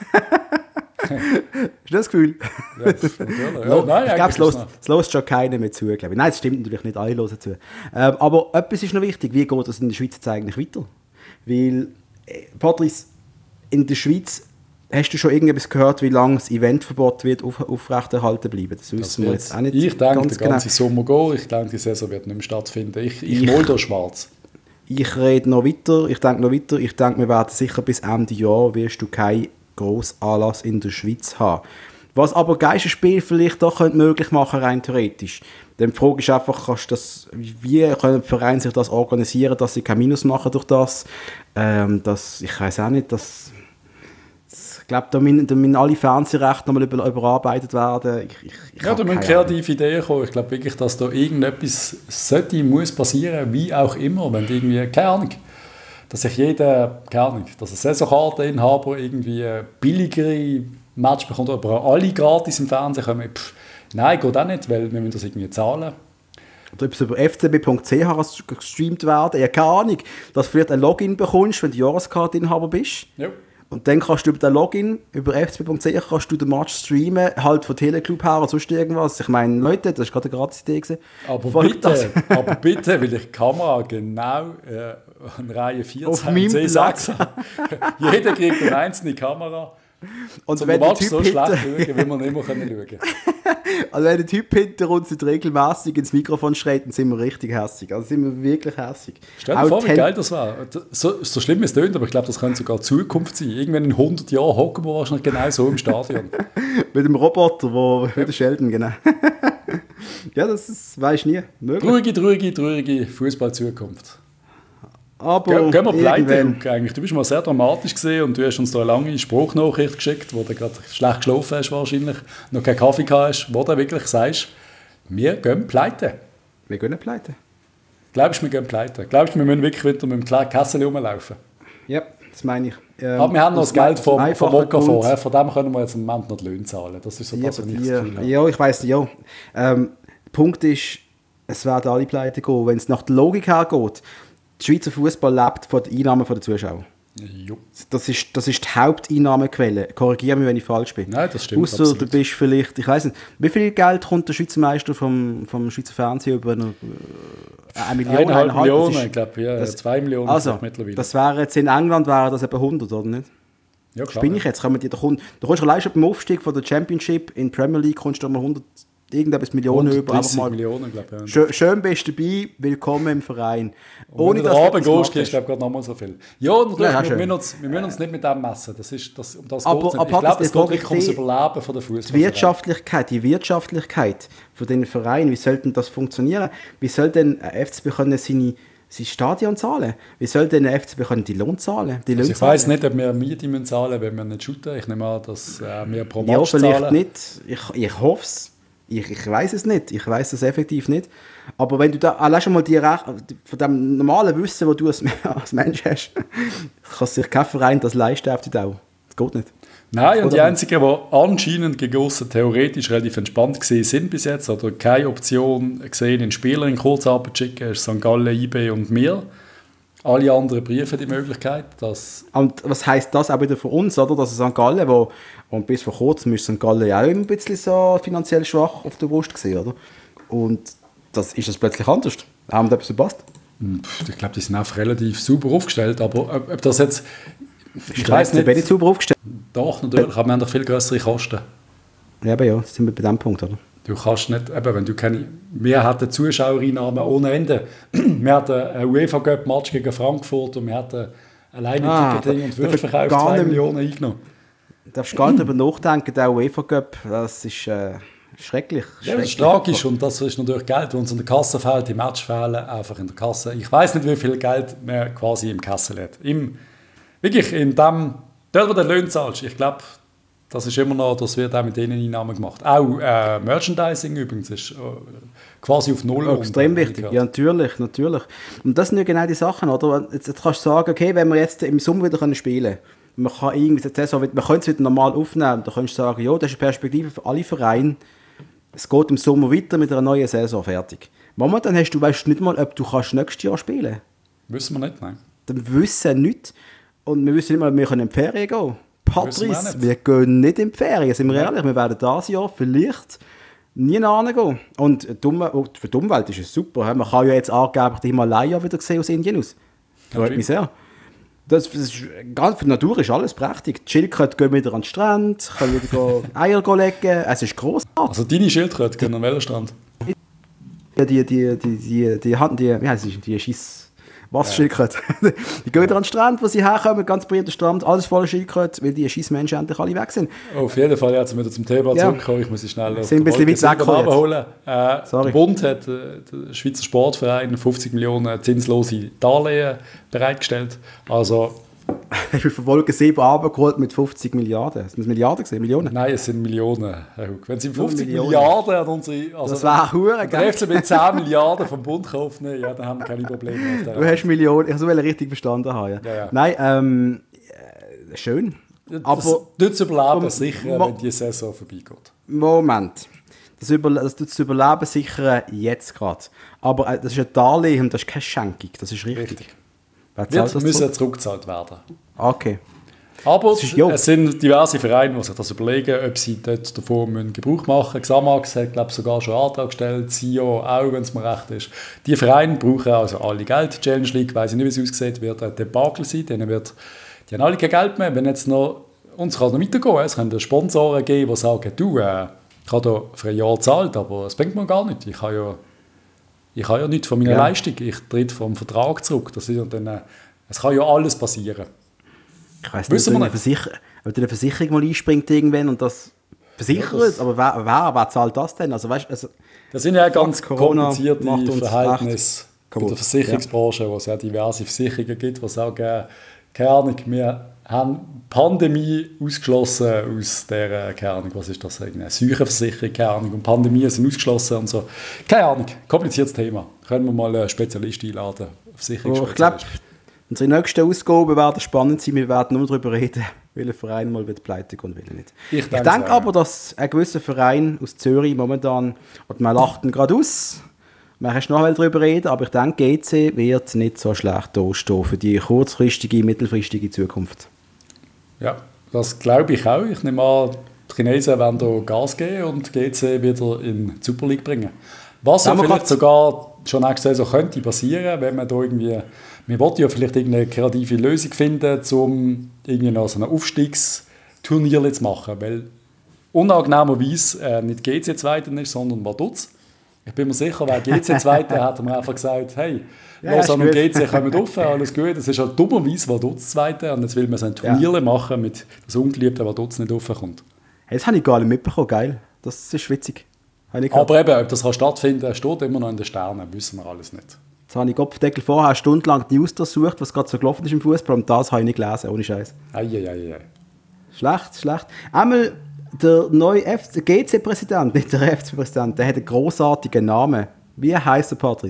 Hast du das Gefühl? Ja, natürlich. Ja, nein, ich glaube, es lässt schon keiner mehr zu. Glaube ich. Nein, das stimmt natürlich nicht, alle hören zu. Ähm, aber etwas ist noch wichtig, wie geht es in der Schweiz jetzt eigentlich weiter? Weil, äh, Patrice, in der Schweiz hast du schon irgendetwas gehört, wie lange das Eventverbot wird auf, aufrechterhalten bleiben? Das wissen das wir jetzt auch nicht. Ich denke, der ganze Sommer geht. Ich denke, die Saison wird nicht mehr stattfinden. Ich, ich, ich mal da schwarz. Ich rede noch weiter. Ich denke noch weiter. Ich denke, wir werden sicher bis Ende Jahr wirst du keinen grossen Anlass in der Schweiz haben. Was aber Geisterspiel vielleicht doch möglich machen, rein theoretisch. Dann die Frage ist einfach, kannst das, wie können die Vereine sich das organisieren, dass sie kein Minus machen durch das? Ähm, das ich weiß auch nicht, dass ich glaube, da müssen, da müssen alle Fernsehrechte nochmal über, überarbeitet werden. Ich, ich, ich ja, da müssen kreative Ideen kommen. Ich glaube wirklich, dass da irgendetwas sollte, muss passieren, wie auch immer, wenn irgendwie, keine Ahnung, dass sich jeder, keine Ahnung, dass ein Saisonkarteninhaber irgendwie billigere Match bekommt, aber alle gratis im Fernsehen kommen. Pff, nein, geht auch nicht, weil wir müssen das irgendwie zahlen. Oder ob es über f c b punkt c h gestreamt werden, ja, keine Ahnung, dass du vielleicht ein Login bekommst, wenn du Jahreskarteninhaber bist. Ja. Und dann kannst du über den Login, über f c b punkt c h kannst du den Match streamen, halt von Teleclub her oder sonst irgendwas. Ich meine, Leute, das war gerade eine Gratis-Idee gewesen. Aber Folgt bitte, aber bitte, weil ich die Kamera genau äh, in Reihe vierzehn C sechs habe. Jeder kriegt eine einzelne Kamera. Und wenn der Typ so schlecht schauen, wie wir nicht mehr schauen können. Also wenn der Typ hinter uns nicht regelmäßig ins Mikrofon schreit, dann sind wir richtig hässig. Also sind wir wirklich hässig. Stell dir vor, wie geil das war. So, so schlimm es tönt, aber ich glaube, das könnte sogar Zukunft sein. Irgendwann in hundert Jahren hocken wir wahrscheinlich genau so im Stadion. Mit dem Roboter, wo ja. Mit der Sheldon, genau. Ja, das ist, weisst du nie. Möglich. Traurige, traurige, traurige Fußball-Zukunft. Aber Ge gehen wir pleite, Luke, eigentlich. Du bist mal sehr dramatisch gesehen und du hast uns da eine lange Spruchnachricht geschickt, wo du gerade schlecht geschlafen hast wahrscheinlich, noch keinen Kaffee gehabt hast, wo du wirklich sagst, wir gehen pleite. Wir gehen pleite. Glaubst du, wir gehen pleite? Glaubst du, wir müssen wirklich wieder mit dem kleinen Kessel rumlaufen? Ja, das meine ich. Ähm, Aber wir haben noch das Geld vom, vom Ocker vor, von dem können wir jetzt im Moment noch die Löhne zahlen. Das ist so das, was ich das Gefühl habe. Ja, ich weiss nicht, ja. Ähm, der Punkt ist, es werden alle pleite gehen. Wenn es nach der Logik her geht, der Schweizer Fußball lebt von den Einnahmen der Zuschauer. Jo. Das ist, das ist die Haupteinnahmequelle. Korrigiere mich, wenn ich falsch bin. Nein, das stimmt. Ausser du bist vielleicht, ich weiß nicht, wie viel Geld kommt der Schweizer Meister vom, vom Schweizer Fernsehen über eine, eine Million? Eineinhalb Millionen, ich glaube, ja, das, zwei Millionen also, mittlerweile. Das wäre jetzt in England wäre das etwa hundert, oder nicht? Ja, klar. Bin ich jetzt? Kann man die, da kommt, du kommst allein schon beim Aufstieg von der Championship in Premier League, kommst du mal hundert irgendetwas Millionen über. Einfach mal Millionen, glaube ich. Ja. Schön, schön bist du dabei, willkommen im Verein. Ohne dass du Abend gehst, kriegst du glaube gerade nochmal so viel. Ja, natürlich, ja, wir, müssen uns, wir müssen uns nicht mit dem messen. Das ist, das, um das aber, geht es. Ich glaube, es geht wirklich ums Überleben von der Fußball. Die Wirtschaftlichkeit, die Wirtschaftlichkeit von den Vereinen, wie sollte denn das funktionieren? Wie soll denn ein F C B können seine sein Stadion zahlen? Wie soll denn der F C B können die Lohn zahlen? Die also ich weiß nicht, ob wir Miete müssen zahlen, wenn wir nicht shooten. Ich nehme an, dass äh, wir pro Match ja, vielleicht zahlen. Nicht. Ich, ich hoffe es. Ich, ich weiß es nicht. Ich weiß es effektiv nicht. Aber wenn du da allein schon mal die Rech- von dem normalen Wissen, das du als, als Mensch hast, kann sich kein Verein das leisten auf die Dauer. Das geht nicht. Nein, und die einzigen, die anscheinend gegen aussen theoretisch relativ entspannt gesehen sind bis jetzt, oder keine Option gesehen, einen Spieler in Kurzarbeit zu schicken, ist Sankt Gallen, I B und mir. Alle anderen Briefe die Möglichkeit, dass... Und was heisst das auch wieder für uns, oder? Dass Sankt Gallen, wo, und bis vor kurzem ist Sankt Gallen ja auch ein bisschen so finanziell schwach auf der Brust gesehen, oder? Und das ist das plötzlich anders. Haben da etwas verpasst? Ich glaube, die sind auch relativ sauber aufgestellt, aber ob, ob das jetzt... Ich, ich weiß nicht. Bin ich sauber aufgestellt? Doch, natürlich, aber wir haben doch viel größere Kosten. Ja, aber ja, das sind wir bei diesem Punkt, oder? Du kannst nicht, eben, wenn du keine... Wir hatten Zuschauereinnahmen ohne Ende. Wir hatten einen UEFA-Cup-Match gegen Frankfurt und wir hatten alleine ah, Ticketing und Würstverkauf zwei Millionen eingenommen. Du darfst gar nicht darüber nachdenken, der UEFA-Cup, das ist äh, schrecklich. Ja, das ist tragisch und das ist natürlich Geld, das uns in der Kasse fehlt, die Match fehlen einfach in der Kasse. Ich weiss nicht, wie viel Geld man quasi im Kasse hat. Im, wirklich, in dem, dort, wo du den Lohn zahlst, ich glaube, das ist immer noch, das wird auch mit diesen Einnahmen gemacht. Auch äh, Merchandising übrigens ist äh, quasi auf Null. Oh, extrem wichtig, ja natürlich, natürlich. Und das sind ja genau die Sachen, oder? Jetzt, jetzt kannst du sagen, okay, wenn wir jetzt im Sommer wieder spielen können, man kann irgendwie die Saison, man könnte es wieder normal aufnehmen, dann kannst du sagen, ja, das ist eine Perspektive für alle Vereine, es geht im Sommer weiter mit einer neuen Saison, fertig. Momentan hast du, weißt nicht mal, ob du kannst nächstes Jahr spielen kannst. Wissen wir nicht, nein. Dann wissen nicht. Und wir wissen nicht mal, ob wir in die Ferien gehen können. Patrice, wir, wir gehen nicht in die Ferien, sind wir ja. ehrlich. Wir werden dieses Jahr vielleicht nie nachgehen. Und für die Umwelt ist es super. Man kann ja jetzt angeblich die Himalaya wieder sehen aus Indien aus. Freut mich sehr. Das, das ist, ganz für die Natur ist alles prächtig. Die Schildkröten gehen wieder an den Strand, können wieder Eier legen. Es ist grossartig. Also deine Schildkröten gehen an welchen Strand? Die, die, die, die, die, die, die, wie heisst es, die Schiss... Was, ja. Schildkröte? Die gehen wieder an den Strand, wo sie herkommen, ganz berühmter Strand, alles voller Schildkröte, weil die Scheissmenschen endlich alle weg sind. Oh, auf jeden Fall, jetzt wieder zum Thema ja. zurückkommen. Ich muss sie schnell sind ein bisschen weit wegholen. Äh, der Bund hat, äh, der Schweizer Sportverein, fünfzig Millionen zinslose Darlehen bereitgestellt. Also... Hast du von Wolke sieben abgeholt mit fünfzig Milliarden? Sind das Milliarden gesehen? Millionen? Nein, es sind Millionen, Herr Huck. Wenn Sie fünfzig Milliarden an unsere... Also das wäre hure geil. Der F C B zehn Milliarden vom Bund kaufen, ja, dann haben wir keine Probleme. Du hast Millionen, ich will richtig verstanden haben. Ja. Ja, ja. Nein, ähm, schön. Das aber tut das Überleben um, sichern, Mo- wenn die Saison vorbeigeht. Moment. Das, Über- das tut das Überleben sichern jetzt gerade. Aber äh, das ist ein Darlehen und das ist keine Schenkung, das ist richtig. richtig. Wird müssen zurückgezahlt werden. Okay. Aber es sind diverse Vereine, die sich das überlegen, ob sie dort davon Gebrauch machen müssen. Xamax hat, glaube ich, sogar schon einen Antrag gestellt, S I O auch, wenn es mir recht ist. Die Vereine brauchen also alle Geld. Die Challenge League, weiss ich nicht, wie es aussieht, wird ein Debakel sein. Denen wird, die haben alle kein Geld mehr. Wenn jetzt noch, uns kann es noch weitergehen. Es können Sponsoren geben, die sagen, du, äh, ich habe da für ein Jahr gezahlt, aber das bringt mir gar nicht. Ich habe ja Ich habe ja nichts von meiner ja. Leistung, ich trete vom Vertrag zurück. Das ist dann, es kann ja alles passieren. Ich weiss nicht, ob eine, Versicher- ob eine Versicherung mal einspringt irgendwann und das versichert, ja, das aber wer, wer, wer zahlt das denn? Also, weißt, also, das sind ja ganz komplizierte Verhältnisse in der Versicherungsbranche, ja. wo es ja diverse Versicherungen gibt, die sagen, keine Ahnung, wir haben Pandemie ausgeschlossen aus der, keine Ahnung, was ist das, eine Seuchenversicherung, keine Ahnung, und Pandemien sind ausgeschlossen und so. Keine Ahnung, kompliziertes Thema. Können wir mal einen Spezialist einladen? Oh, ich glaube, unsere nächste Ausgabe werden spannend sein, wir werden nur darüber reden, welcher Verein mal wird pleite gehen und welcher nicht. Ich, ich denke so, aber, dass ein gewisser Verein aus Zürich momentan, und man lacht ihn gerade aus, man kann noch darüber reden, aber ich denke, G C wird nicht so schlecht dastehen für die kurzfristige, mittelfristige Zukunft. Ja, das glaube ich auch. Ich nehme an, die Chinesen werden hier Gas geben und G C wieder in die Super League bringen. Was ja vielleicht sogar schon nächste Saison könnte passieren, wenn man da irgendwie, wir wollten ja vielleicht irgendeine kreative Lösung finden, um irgendwie noch so ein Aufstiegsturnier zu machen, weil unangenehmerweise äh, nicht G C Zweiter ist, sondern Vaduz. Ich bin mir sicher, wer G C Zweiter hat, hat mir einfach gesagt, hey, ja, Lausanne und G C kommen rauf, alles gut. Das ist halt dummerweise Vaduz Zweiter und jetzt will man so ein Turnier ja. machen, mit das ungeliebte Vaduz nicht raufkommt. Hey, das habe ich gar nicht mitbekommen, geil. Das ist witzig. Aber eben, ob das stattfinden kann, steht immer noch in den Sternen, wissen wir alles nicht. Jetzt habe ich Kopfdeckel vorher stundenlang die News untersucht, was gerade so gelaufen ist im Fußball, und das habe ich nicht gelesen, ohne Scheiß. Eieiei. Schlecht, schlecht. Einmal der neue F C G C-Präsident, nicht der F C-Präsident, der hat einen grossartigen Namen. Wie heisst der, Patrice?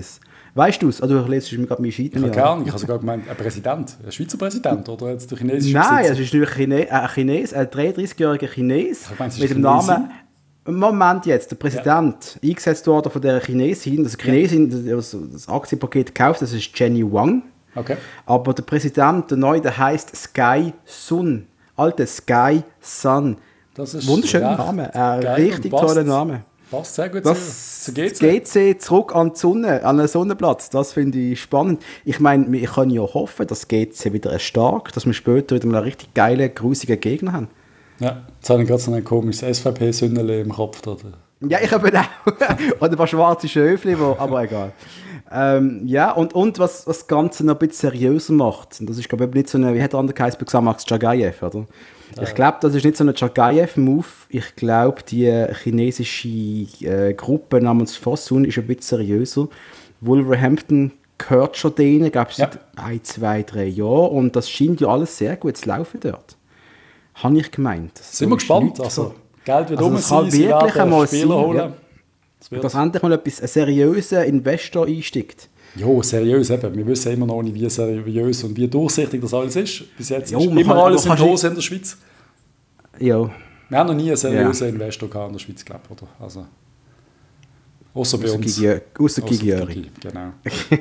Weißt du es? Oder du lesest mir gerade meine Scheiden. Ich habe keine Ahnung, ich habe sogar gemeint, ein Präsident, ein Schweizer Präsident oder jetzt der chinesische Nein, Besitzer? es ist natürlich Chine ein Chines, ein dreiunddreißigjähriger Chines Ich meine, es ist mit dem Chinesin. Namen... Moment jetzt, der Präsident, ja. eingesetzt worden von der Chinesin, also Chinesin, ja. das, das Aktienpaket gekauft, das ist Jenny Wang. Okay. Aber der Präsident, der neue, der heißt Sky Sun. Alter, Sky Sun. Das ist wunderschöner Name, ein richtig toller Name. Passt sehr gut das zu, zu G C. G C zurück an die Sonne, an den Sonnenplatz, das finde ich spannend. Ich meine, ich kann ja hoffen, dass G C wieder erstarkt, dass wir später wieder mal einen richtig geilen, grusigen Gegner haben. Ja, jetzt habe ich gerade so ein komisches S V P-Sündele im Kopf. Oder? Ja, ich habe auch. Oder ein paar schwarze Schöfli, aber egal. Ähm, ja, und, und was, was das Ganze noch ein bisschen seriöser macht, und das ist, glaube ich, nicht so eine, wie hat der andere geheißen, Xamax Chagayev, oder? Ja. Ich glaube, das ist nicht so ein Chagayev-Move. Ich glaube, die chinesische äh, Gruppe namens Fosun ist ein bisschen seriöser. Wolverhampton gehört schon denen, glaube ich, seit ja. ein, zwei, drei Jahren. Und das scheint ja alles sehr gut zu laufen dort. Habe ich gemeint. Sind wir gespannt. Also, Geld wird also um sein, sie wirklich werden Spieler holen. Ja. Das dass endlich mal etwas, ein seriöser Investor einsteigt. Ja, seriös eben. Wir wissen immer noch nicht, wie seriös und wie durchsichtig das alles ist. Bis jetzt jo, ist immer kann, alles in Hose ich... in der Schweiz. Ja. Wir haben noch nie einen seriösen ja. Investor gehabt in der Schweiz, glaube ich. Oder? Also, außer bei ausser uns. Gigi, außer Gigi, genau.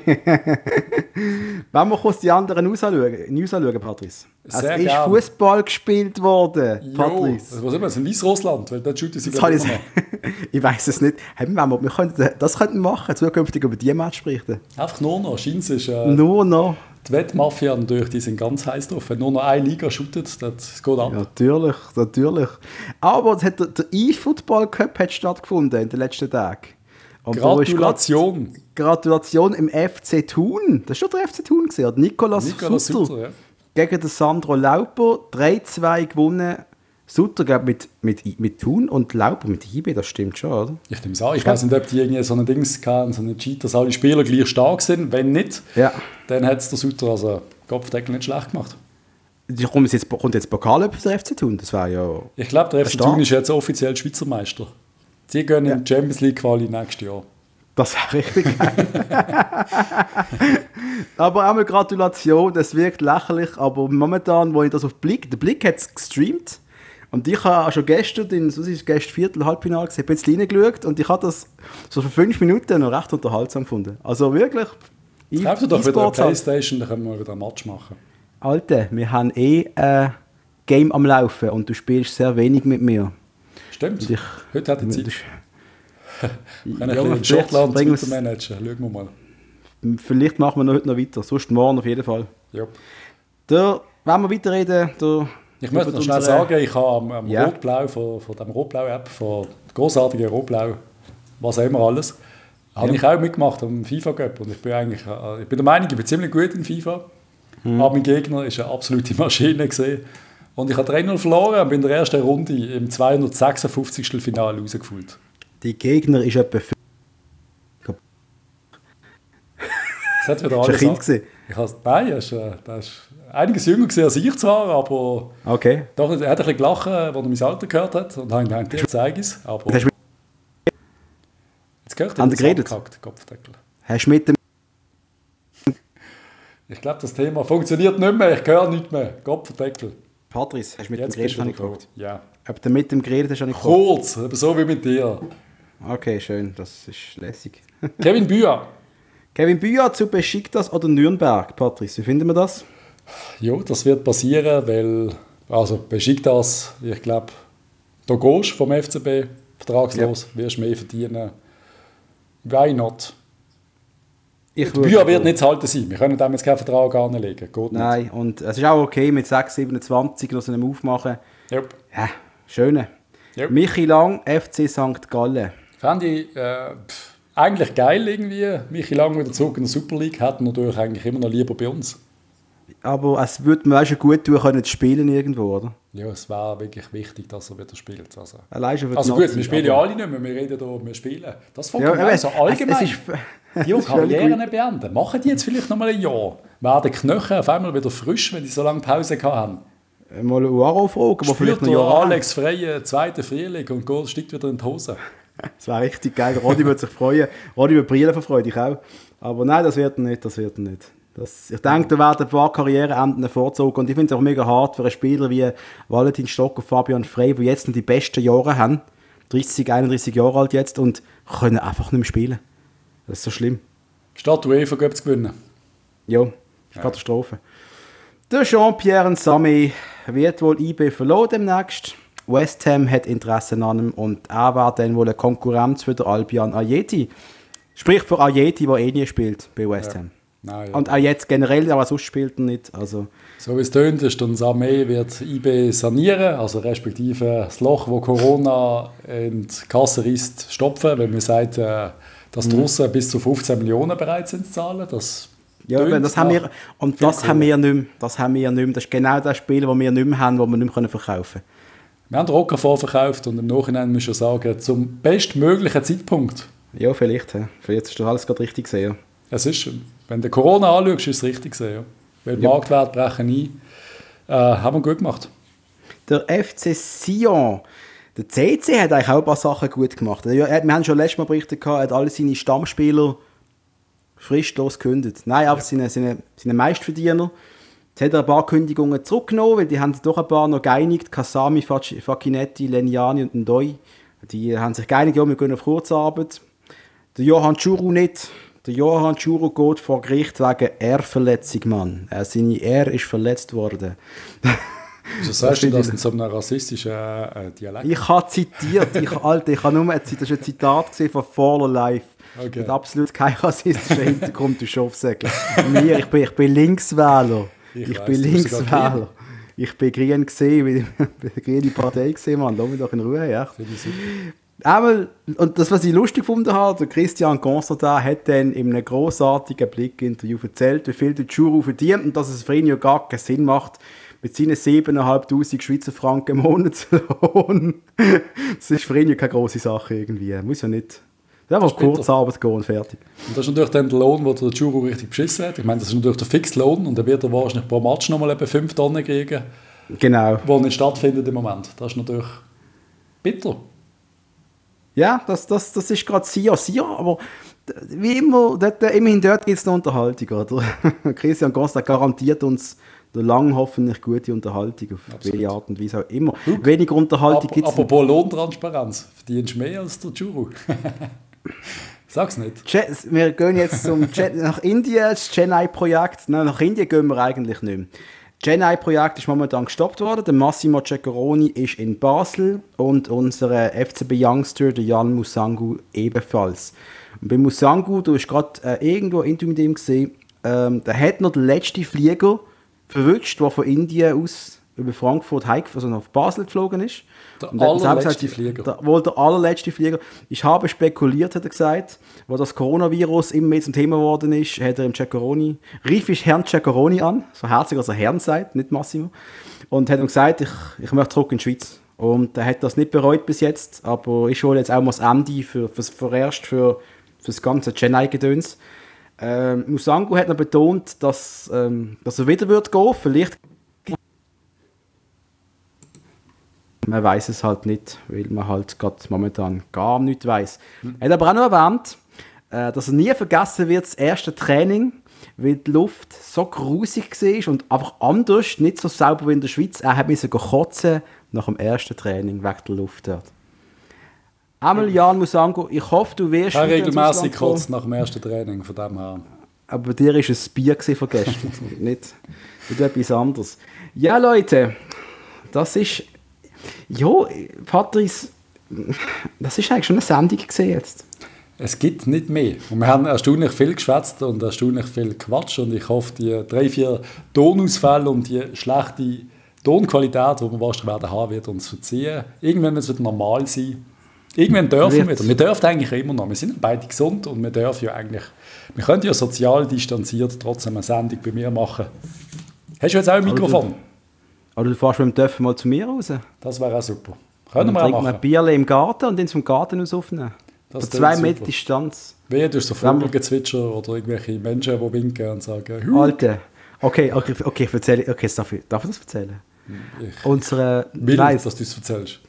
Wenn wir kurz die anderen News anschauen, News anschauen Patrice. Sehr es ist gern. Fußball gespielt worden, Patrice. Jo, was immer, es ist in Weißrussland, weil dort shooten sie das ich, noch. Ich weiß es nicht. Hey, wir, wir könnten, das könnten wir machen, zukünftig über die Match berichten. Einfach nur noch. Scheint ist, äh, nur noch. Die Wettmafia natürlich, die sind ganz heiß drauf. Wenn nur noch eine Liga shootet, das geht ab. Ja, natürlich, natürlich. Aber es hat der, der E-Football Cup hat stattgefunden in den letzten Tagen. Und Gratulation. Gratulation im F C Thun. Das war schon der F C Thun gesehen. Nikolas, Nikolas Sutter, Sutter ja. gegen den Sandro Lauper. drei zwei gewonnen. Sutter, glaube mit, mit, mit Thun und Lauper mit I B, das stimmt schon, oder? Ich nehme es an. Ich weiß nicht, ob die irgendwie so ein Dings hatten, so einen Cheat, dass alle Spieler gleich stark sind. Wenn nicht, ja. dann hat es der Sutter also Kopfdeckel nicht schlecht gemacht. Die kommt jetzt, kommt jetzt Pokal über den F C Thun? Das war ja... Ich glaube, der F C Thun ist jetzt offiziell Schweizer Meister. Sie gehen ja. in die Champions League Quali nächstes Jahr. Das wäre richtig geil. Aber einmal Gratulation, das wirkt lächerlich, aber momentan, wo ich das auf Blick, der Blick hat es gestreamt und ich habe schon gestern, in, so ist gestern Viertel, Halbfinale gesehen, ein bisschen reingeschaut und ich habe das so für fünf Minuten noch recht unterhaltsam gefunden. Also wirklich... Kauf dir doch wieder eine Playstation, dann können wir wieder ein Match machen. Alter, wir haben eh ein Game am Laufen und du spielst sehr wenig mit mir. Stimmt, ich, heute hat die Zeit. Ich kann ja, in Schottland weiter managen, schauen wir mal. Vielleicht machen wir noch heute noch weiter, sonst morgen auf jeden Fall. Ja. Da, wenn wir weiterreden, da... Ich möchte noch schnell sagen, ich habe am, am ja. Rot-Blau, von, von dem Rot-Blau-App, von der grossartigen Rot-Blau, was auch immer alles, ja. habe ich auch mitgemacht am FIFA-Cup und ich bin eigentlich, ich bin der Meinung, ich bin ziemlich gut in FIFA, mhm. aber mein Gegner war eine absolute Maschine gewesen. Und ich habe drei null verloren und bin in der ersten Runde im zweihundertsechsundfünfzigsten Finale rausgefühlt. Die Gegner ist etwa... Das hat wieder alles ein Kind ich has, Nein, er ist, äh, er ist einiges jünger gewesen als ich zwar, aber... Okay. Doch, er hat ein bisschen gelacht, als er mein Alter gehört hat. Und dann habe ich gedacht, zeige es. Aber... Hast du jetzt gehört er das abgehackt, Kopfdeckel. Hast du mit dem... Ich glaube, das Thema funktioniert nicht mehr. Ich höre nicht mehr. Kopfdeckel. Patrice, hast du mit jetzt dem geredet, gefragt? Ja. Ob du mit dem geredet hast, habe ich gefragt. Kurz, aber so wie mit dir. Okay, schön. Das ist lässig. Kevin Büa. Kevin Büa zu Besiktas oder Nürnberg, Patrice, wie finden wir das? Ja, das wird passieren, weil also Besiktas, ich glaube, da gehst du vom F C B vertragslos, ja. wirst mehr verdienen. Why not? Ich Büa wird nicht zu halten sein. Wir können dem jetzt keinen Vertrag anlegen. Geht Nein, nicht. Und es ist auch okay mit sechs siebenundzwanzig noch so einem Aufmachen. Yep. Ja, schön. Yep. Michi Lang, F C Sankt Gallen. Fände ich äh, pff, eigentlich geil irgendwie. Michi Lang wieder zurück in der Super League, hätten natürlich eigentlich immer noch lieber bei uns. Aber es würde mir auch schon gut tun, können zu spielen irgendwo, oder? Ja, es wäre wirklich wichtig, dass er wieder spielt. Also, Allein schon also gut, wir spielen ja alle nicht mehr, wir reden hier, wir spielen. Das fängt ja, also allgemein. Es, es ist, die, die Karrieren beenden, machen die jetzt vielleicht noch mal ein Jahr? Werden die Knochen auf einmal wieder frisch, wenn die so lange Pause hatten? Mal Uaro fragen, aber vielleicht noch Jahr Alex Freie, zweite Frühling und Gold steigt wieder in die Hose. Das wäre richtig geil. Rodi würde sich freuen. Rodi würde brillen vor Freude, ich auch. Aber nein, das wird er nicht, das wird er nicht. Das, ich denke, da werden ein paar Karriereenden vorzogen und ich finde es auch mega hart für einen Spieler wie Valentin Stock und Fabian Frey, die jetzt noch die besten Jahre haben, dreißig, einunddreißig Jahre alt jetzt und können einfach nicht mehr spielen. Das ist so schlimm. Statt UEFA Cup zu gewinnen. Ja, das ist ja. Katastrophe. Der Jean-Pierre Nsame wird wohl I B verloren demnächst. West Ham hat Interesse an ihm und er wäre dann wohl eine Konkurrenz für den Albion Ajeti. Sprich für Ajeti, der eh nie spielt bei West Ham. Ja. Nein, ja. Und auch jetzt generell, aber sonst spielt er nicht. Also. So wie es tönt, ist dann Nsame wird I B sanieren, also respektive das Loch, wo Corona in die Kasse reißt, stopfen, wenn man sagt, äh, dass die Russen bis zu fünfzehn Millionen bereit sind zu zahlen. Das ja, das haben wir, und das haben wir nicht mehr. Das haben wir nicht mehr. Das ist genau das Spiel, das wir nicht mehr haben, das wir nicht mehr verkaufen können. Wir haben den Rocker vorverkauft und im Nachhinein müssen wir sagen, zum bestmöglichen Zeitpunkt. Ja, vielleicht. Ja. Jetzt ist doch alles gerade richtig gesehen. Ja. Es ist, wenn du Corona anschaust, ist es richtig gesehen. Ja. Weil die ja. Marktwerte brechen ein. Äh, haben wir gut gemacht. Der F C Sion, der C C hat eigentlich auch ein paar Sachen gut gemacht. Wir haben schon letztes Mal berichtet, er hat alle seine Stammspieler fristlos gekündigt. Nein, aber ja. seine, seine, seine Meistverdiener. Jetzt hat er ein paar Kündigungen zurückgenommen, weil die haben sich doch ein paar noch geeinigt. Kasami, Facchinetti, Leniani und Ndoi. Die haben sich geeinigt, ja, wir gehen auf Kurzarbeit. Der Johann Churu nicht. Der Johann Churu geht vor Gericht wegen Ehrverletzung, Mann. Er, seine Ehre ist verletzt worden. Wieso sagst du das in so einem rassistischen äh, Dialekt? Ich habe zitiert. Ich, Alter, ich habe nur ein, das ist ein Zitat gesehen von Faller Life. Okay. Mit absolut kein rassistischer Hintergrund, du Schaufsäckel. Mir, ich bin, ich bin Linkswähler. Ich, ich weiss, bin Linkswähler. Ich bin grün gesehen, ich bin eine grüne Partei gesehen, Mann. Lass mich doch in Ruhe, ja. Einmal, und das, was ich lustig gefunden habe, der Christian Constantin hat dann in einem grossartigen Blick-Interview erzählt, wie viel der Churu verdient und dass es für ihn ja gar keinen Sinn macht, mit seinen siebentausendfünfhundert Schweizer Franken im Monatslohn. Das ist für ihn ja keine grosse Sache irgendwie. Muss ja nicht. Ja, aber Kurzarbeit gehen und fertig. Und das ist natürlich dann der Lohn, den der Churu richtig beschissen hat. Ich meine, das ist natürlich der Fixlohn und dann wird er wahrscheinlich pro Match nochmal etwa fünf Tonnen kriegen. Genau. Wo nicht stattfindet im Moment. Das ist natürlich bitter. Ja, das, das, das ist gerade Sia, Sia, aber wie immer, dort, immerhin dort gibt es eine Unterhaltung, oder? Christian Costa garantiert uns lang hoffentlich gute Unterhaltung, auf Absolut. welche Art und Weise auch immer. Look, Weniger Unterhaltung gibt es. Apropos Lohntransparenz, verdienst du mehr als der Churu? Sag's nicht. Wir gehen jetzt zum nach Indien, das Chennai-Projekt. Nein, nach Indien gehen wir eigentlich nicht mehr. Das Chennai-Projekt ist momentan gestoppt worden. Der Massimo Ceccaroni ist in Basel und unser F C B-Youngster, der Jan Musangu, ebenfalls. Und bei Musangu, du hast gerade äh, irgendwo ein Interview mit ihm gesehen, ähm, der hat noch den letzten Flieger verwünscht, der von Indien aus über Frankfurt also nach Basel geflogen ist. Der und allerletzte gesagt, Flieger. Der, wohl der allerletzte Flieger. Ich habe spekuliert, hat er gesagt, wo das Coronavirus immer mehr zum Thema geworden ist, hat er im Ceccaroni, rief ich Herrn Ceccaroni an, so herzlich, als er Herrn sagt, nicht Massimo, und hat ihm gesagt, ich, ich möchte zurück in die Schweiz. Und er hat das nicht bereut bis jetzt, aber ist wohl jetzt auch mal das Ende für, für, vorerst für, für das ganze Chennai-Gedöns. Ähm, Musangu hat noch betont, dass, ähm, dass er wieder wird gehen, vielleicht. Man weiß es halt nicht, weil man halt gerade momentan gar nichts weiß. Mhm. Er hat aber auch noch erwähnt, äh, dass er nie vergessen wird, das erste Training, weil die Luft so grusig war und einfach anders, nicht so sauber wie in der Schweiz. Er musste kotzen nach dem ersten Training wegen der Luft dort. Einmal Jan Musangu, ich hoffe, du wirst... Ich regelmäßig kurz nach dem ersten Training von dem her. Aber bei dir war es ein Bier von gestern, nicht, nicht etwas anderes. Ja, Leute, das ist... Ja, Patrice, das ist eigentlich schon eine Sendung gesehen jetzt. Es gibt nicht mehr. Und wir haben erstaunlich viel geschwätzt und erstaunlich viel Quatsch. Und ich hoffe, die drei, vier Tonausfälle und die schlechte Tonqualität, die wir wahrscheinlich werden haben, wird uns verziehen. Irgendwann wird es wieder normal sein. Irgendwann dürfen wir wieder. Wir dürfen eigentlich immer noch. Wir sind beide gesund und wir dürfen ja eigentlich... Wir können ja sozial distanziert trotzdem eine Sendung bei mir machen. Hast du jetzt auch ein Mikrofon? Oder du fährst mit dem Dörfer mal zu mir raus. Das wäre auch super. Können wir auch machen. Wir ein Bierchen im Garten und dann vom Garten aus aufnehmen. Bei zwei Meter Distanz. Wehe, du hast so Vogelgezwitscher oder irgendwelche Menschen, die winken und sagen... Hü. Alter. Okay, okay, okay, ich erzähle... Okay, darf ich, darf ich das erzählen? Ich unsere, will, nein, dass du es erzählst.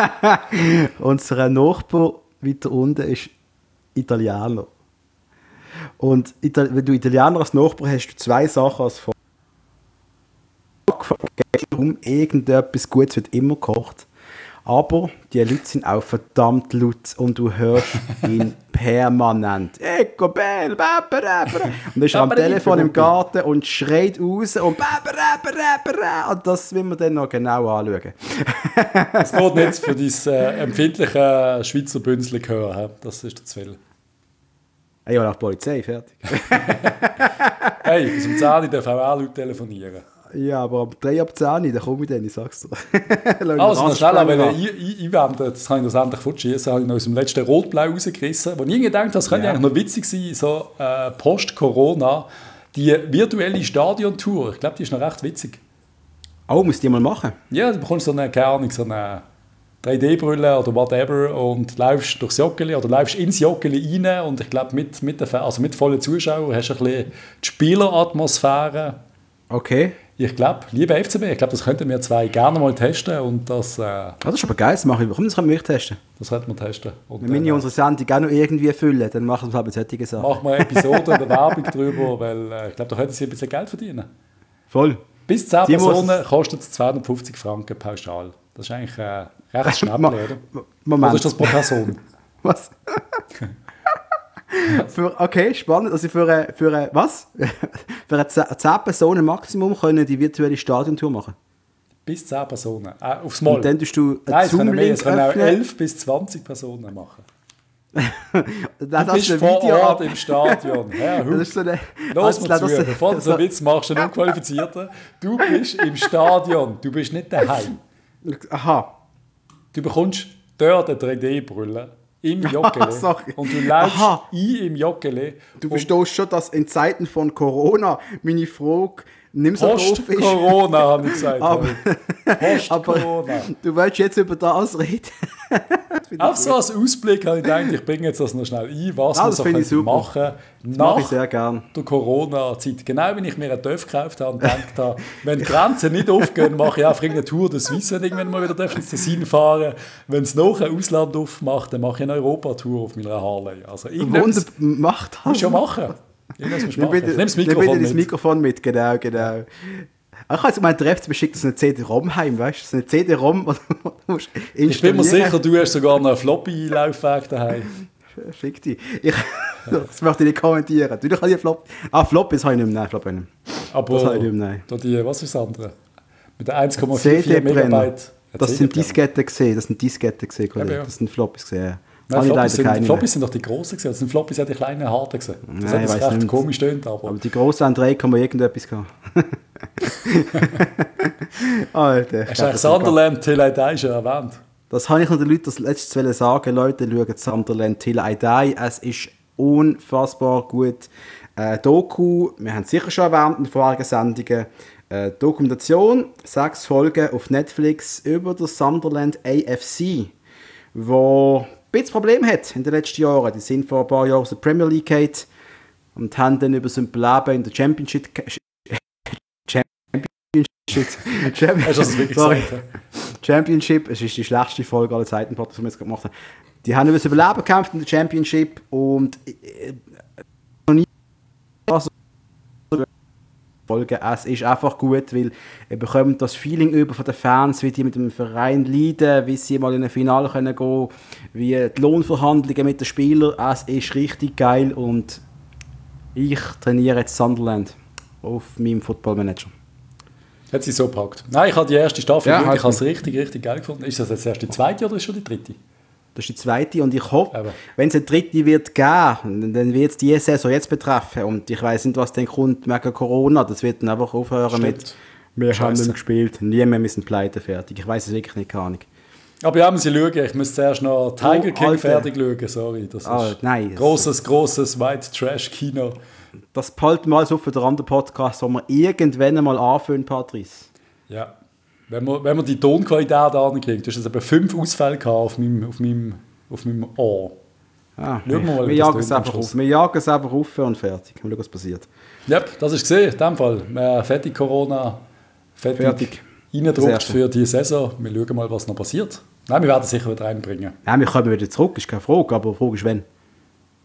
Unser Nachbar weiter unten ist Italiener. Und wenn du Italiener als Nachbar hast, du zwei Sachen als Vor. Um irgendetwas Gutes wird immer gekocht. Aber die Leute sind auch verdammt laut und du hörst ihn permanent. Ecco bel, babere. Und dann ist er am Telefon im Garten und schreit raus und babere. Und das will man dann noch genau anschauen. Das geht nicht für dein äh, empfindliche Schweizer Bünzli hören. Das ist zu viel. Ja, nach der Polizei, fertig. Hey, bis um zehn Uhr darf auch laut telefonieren. Ja, aber ab drei ab zehn, dann komme ich dann, ich sag's dir. Also, noch schnell einwenden, das kann ich das endlich fortschießen, habe ich noch aus dem letzten Rot-Blau rausgerissen, wo ich gedacht habe, das könnte ja. eigentlich noch witzig sein, so äh, Post-Corona, die virtuelle Stadiontour, ich glaube, die ist noch recht witzig. Oh, musst du die mal machen? Ja, du bekommst so eine, keine Ahnung, so eine drei D-Brille oder whatever und läufst durchs Joggeli oder läufst ins Joggeli rein und ich glaube, mit, mit, also mit vollen Zuschauern hast du ein bisschen die Spieleratmosphäre. Okay. Ich glaube, lieber F C B, ich glaube, das könnten wir zwei gerne mal testen. Und das, äh, ah, das ist aber geil, das mache ich. Warum das können wir nicht testen? Das könnten wir testen. Und wenn wir äh, unsere Sendung auch noch irgendwie füllen, dann machen wir es halt mit solchen Sachen. Machen wir eine Episode oder Werbung drüber, weil äh, ich glaube, da könnten sie ein bisschen Geld verdienen. Voll. Bis zehn Personen kostet es zweihundertfünfzig Franken pauschal. Das ist eigentlich äh, recht schnell, oder? Moment. Oder ist das pro Person? Was? Für, okay, spannend. Also für eine, für eine, was? Für eine zehn Personen Maximum können die virtuelle Stadiontour machen? Bis zehn Personen. Äh, aufs Mal. Und dann tust du Nein, es können, mehr, es können auch elf bis zwanzig Personen machen. Du das bist vor Video Ort im Stadion. Herr Huck, so eine, los mal zu, bevor du so einen Witz machst, einen Unqualifizierten. Du bist im Stadion, du bist nicht daheim. Aha. Du bekommst dort eine drei D-Brille. Im Joggeli. Und du läufst Aha. ein im Joggeli. Du verstehst schon, dass in Zeiten von Corona meine Frage nicht so doof ist. Post-Corona, habe ich gesagt. Aber, Post-Corona. Aber du willst jetzt über das reden. Auch so als Ausblick habe ich gedacht, ich bringe jetzt das noch schnell ein, was ah, wir so können machen das nach ich sehr gern. der Corona-Zeit. Genau wie ich mir einen Töff gekauft habe und gedacht habe, wenn die Grenzen nicht aufgehen, mache ich einfach eine Tour de Suisse, wenn ich irgendwann mal wieder ins Tessin fahren. Wenn es noch ein Ausland aufmacht, dann mache ich eine Europa-Tour auf meiner Harley. Also Wunder, macht das. Musst du ja machen. Ich nehme das Mikrofon mit. das Mikrofon mit, genau, genau. Ich habe jetzt mal einen F C beschickt, dass eine C D-ROM heim, weißt du? Das ist eine C D-ROM, die du musst installieren. Ich bin mir sicher, du hast sogar noch einen Floppy-Laufweg daheim. Fick dich. Ich, das möchte ich nicht kommentieren. Du, ich habe die Flop... Ah, Flop, das habe ich nicht mehr. Nein, Flop nicht. Aber das habe ich nicht mehr. Die, was ist das andere? Mit der eins Komma vier Megabyte. Das sind Disketten gesehen, das sind Disketten gesehen, Kollege. Ja, ja. Das sind Floppies gesehen. Nein, Floppies, sind, Floppies sind doch die grossen gesehen. Das sind Floppies, die kleinen harten gesehen. Das Nein, hat recht komisch stöhnt, aber... aber die grossen haben drei, kann man irgendetwas gehabt. Alter. Hast du eigentlich Sunderland Till I Die schon erwähnt? Das habe ich noch den Leuten das letzte sagen. Leute, schaut Sunderland Till I Die. Es ist unfassbar gut. Äh, Doku, wir haben es sicher schon erwähnt in vorigen Sendungen. Äh, Dokumentation, sechs Folgen auf Netflix über das Sunderland A F C, wo ein bisschen Probleme hat in den letzten Jahren. Die sind vor ein paar Jahren aus der Premier League gegangen und haben dann über sein Leben in der Championship... Championship... Hast du das wirklich Sorry. gesagt? Championship, es ist die schlechteste Folge aller Zeiten, die wir jetzt gemacht haben. Die haben über das Überleben gekämpft in der Championship und äh, noch nie Folge. Es ist einfach gut, weil ihr bekommt das Feeling über von den Fans, wie die mit dem Verein leiden, wie sie mal in ein Finale können gehen, wie die Lohnverhandlungen mit den Spielern. Es ist richtig geil und ich trainiere jetzt Sunderland auf meinem Football Manager. Hat sie so gepackt? Nein, ich habe die erste Staffel ja, geschaut, halt ich habe es richtig, richtig geil gefunden. Ist das jetzt erst die zweite oder ist schon die dritte? Das ist die zweite und ich hoffe, wenn es eine dritte wird geben, dann wird es die Saison jetzt betreffen und ich weiss nicht, was dann kommt wegen Corona. Das wird dann einfach aufhören. Stimmt. Mit wir Scheiße. Haben nicht mehr gespielt, nie mehr müssen pleite fertig. Ich weiss es wirklich nicht, keine Ahnung. Aber ja, müssen schauen. Ich muss zuerst noch Tiger oh, King Alter. fertig schauen, sorry. Das oh, ist nein. grosses, grosses White Trash Kino. Das behalten wir alles auf für den anderen Podcast, wo wir irgendwann einmal anfangen, Patrice. Ja. Wenn man, wenn man die Tonqualität ankriegt, du hast eben fünf Ausfälle gehabt auf meinem, auf meinem, auf meinem Ohr. Ah, wir, mal, wir, jagen es einfach auf. wir jagen es einfach auf und fertig. Mal schauen, was passiert. Ja, yep, das ist gesehen, in dem Fall. Äh, fertig Corona, fertig, fertig. reingedruckt für die Saison. Wir schauen mal, was noch passiert. Nein, wir werden es sicher wieder reinbringen. Ja, wir kommen wieder zurück, ist keine Frage, aber die Frage ist, wann.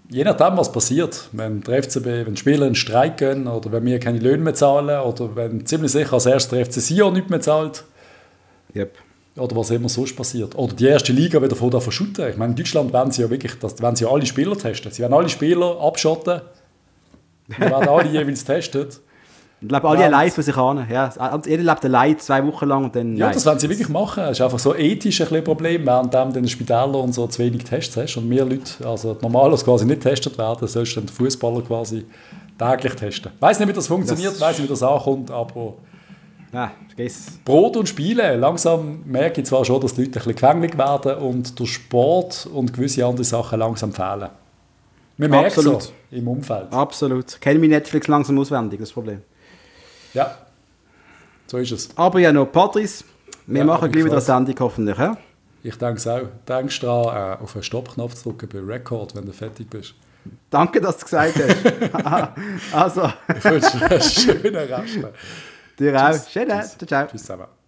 je nachdem, was passiert, wenn der F C B, wenn die Spieler in Streik gehen oder wenn wir keine Löhne mehr zahlen oder wenn ziemlich sicher als erstes der F C Sion nicht mehr zahlt. Yep. Oder was immer sonst passiert. Oder die erste Liga wieder von da verschütten. Ich meine, in Deutschland werden sie ja wirklich, das, werden sie ja alle Spieler testen. Sie werden alle Spieler abschotten. Die werden alle jeweils testet. Ich glaube, alle allein für sich an. Ja, jeder lebt allein zwei Wochen lang und dann... Ja, das werden sie wirklich machen. Es ist einfach so ethisch ein, ein Problem, während du in den Spitälern und so zu wenig Tests hast. Und wir Leute, also normalerweise quasi nicht getestet werden, sollst du den Fußballer quasi täglich testen. Ich weiss nicht, wie das funktioniert, ich weiss nicht, wie das ankommt, aber... Ja, vergiss. Brot und Spiele. Langsam merke ich zwar schon, dass die Leute ein bisschen gefänglich werden und der Sport und gewisse andere Sachen langsam fehlen. Wir merken es so im Umfeld. Absolut. Kenne mich Netflix langsam auswendig, das Problem. Ja, so ist es. Aber ja noch, Patrice, wir ja, machen gleich wieder eine Sendung hoffentlich. He? Ich denke es auch. Denkst du daran, äh, auf den Stoppknopf zu drücken bei Record, wenn du fertig bist? Danke, dass du gesagt hast. Also. Ich wünsche dir einen schönen Rest. Dir auch. Schön, ciao, ciao. Tschüss zusammen.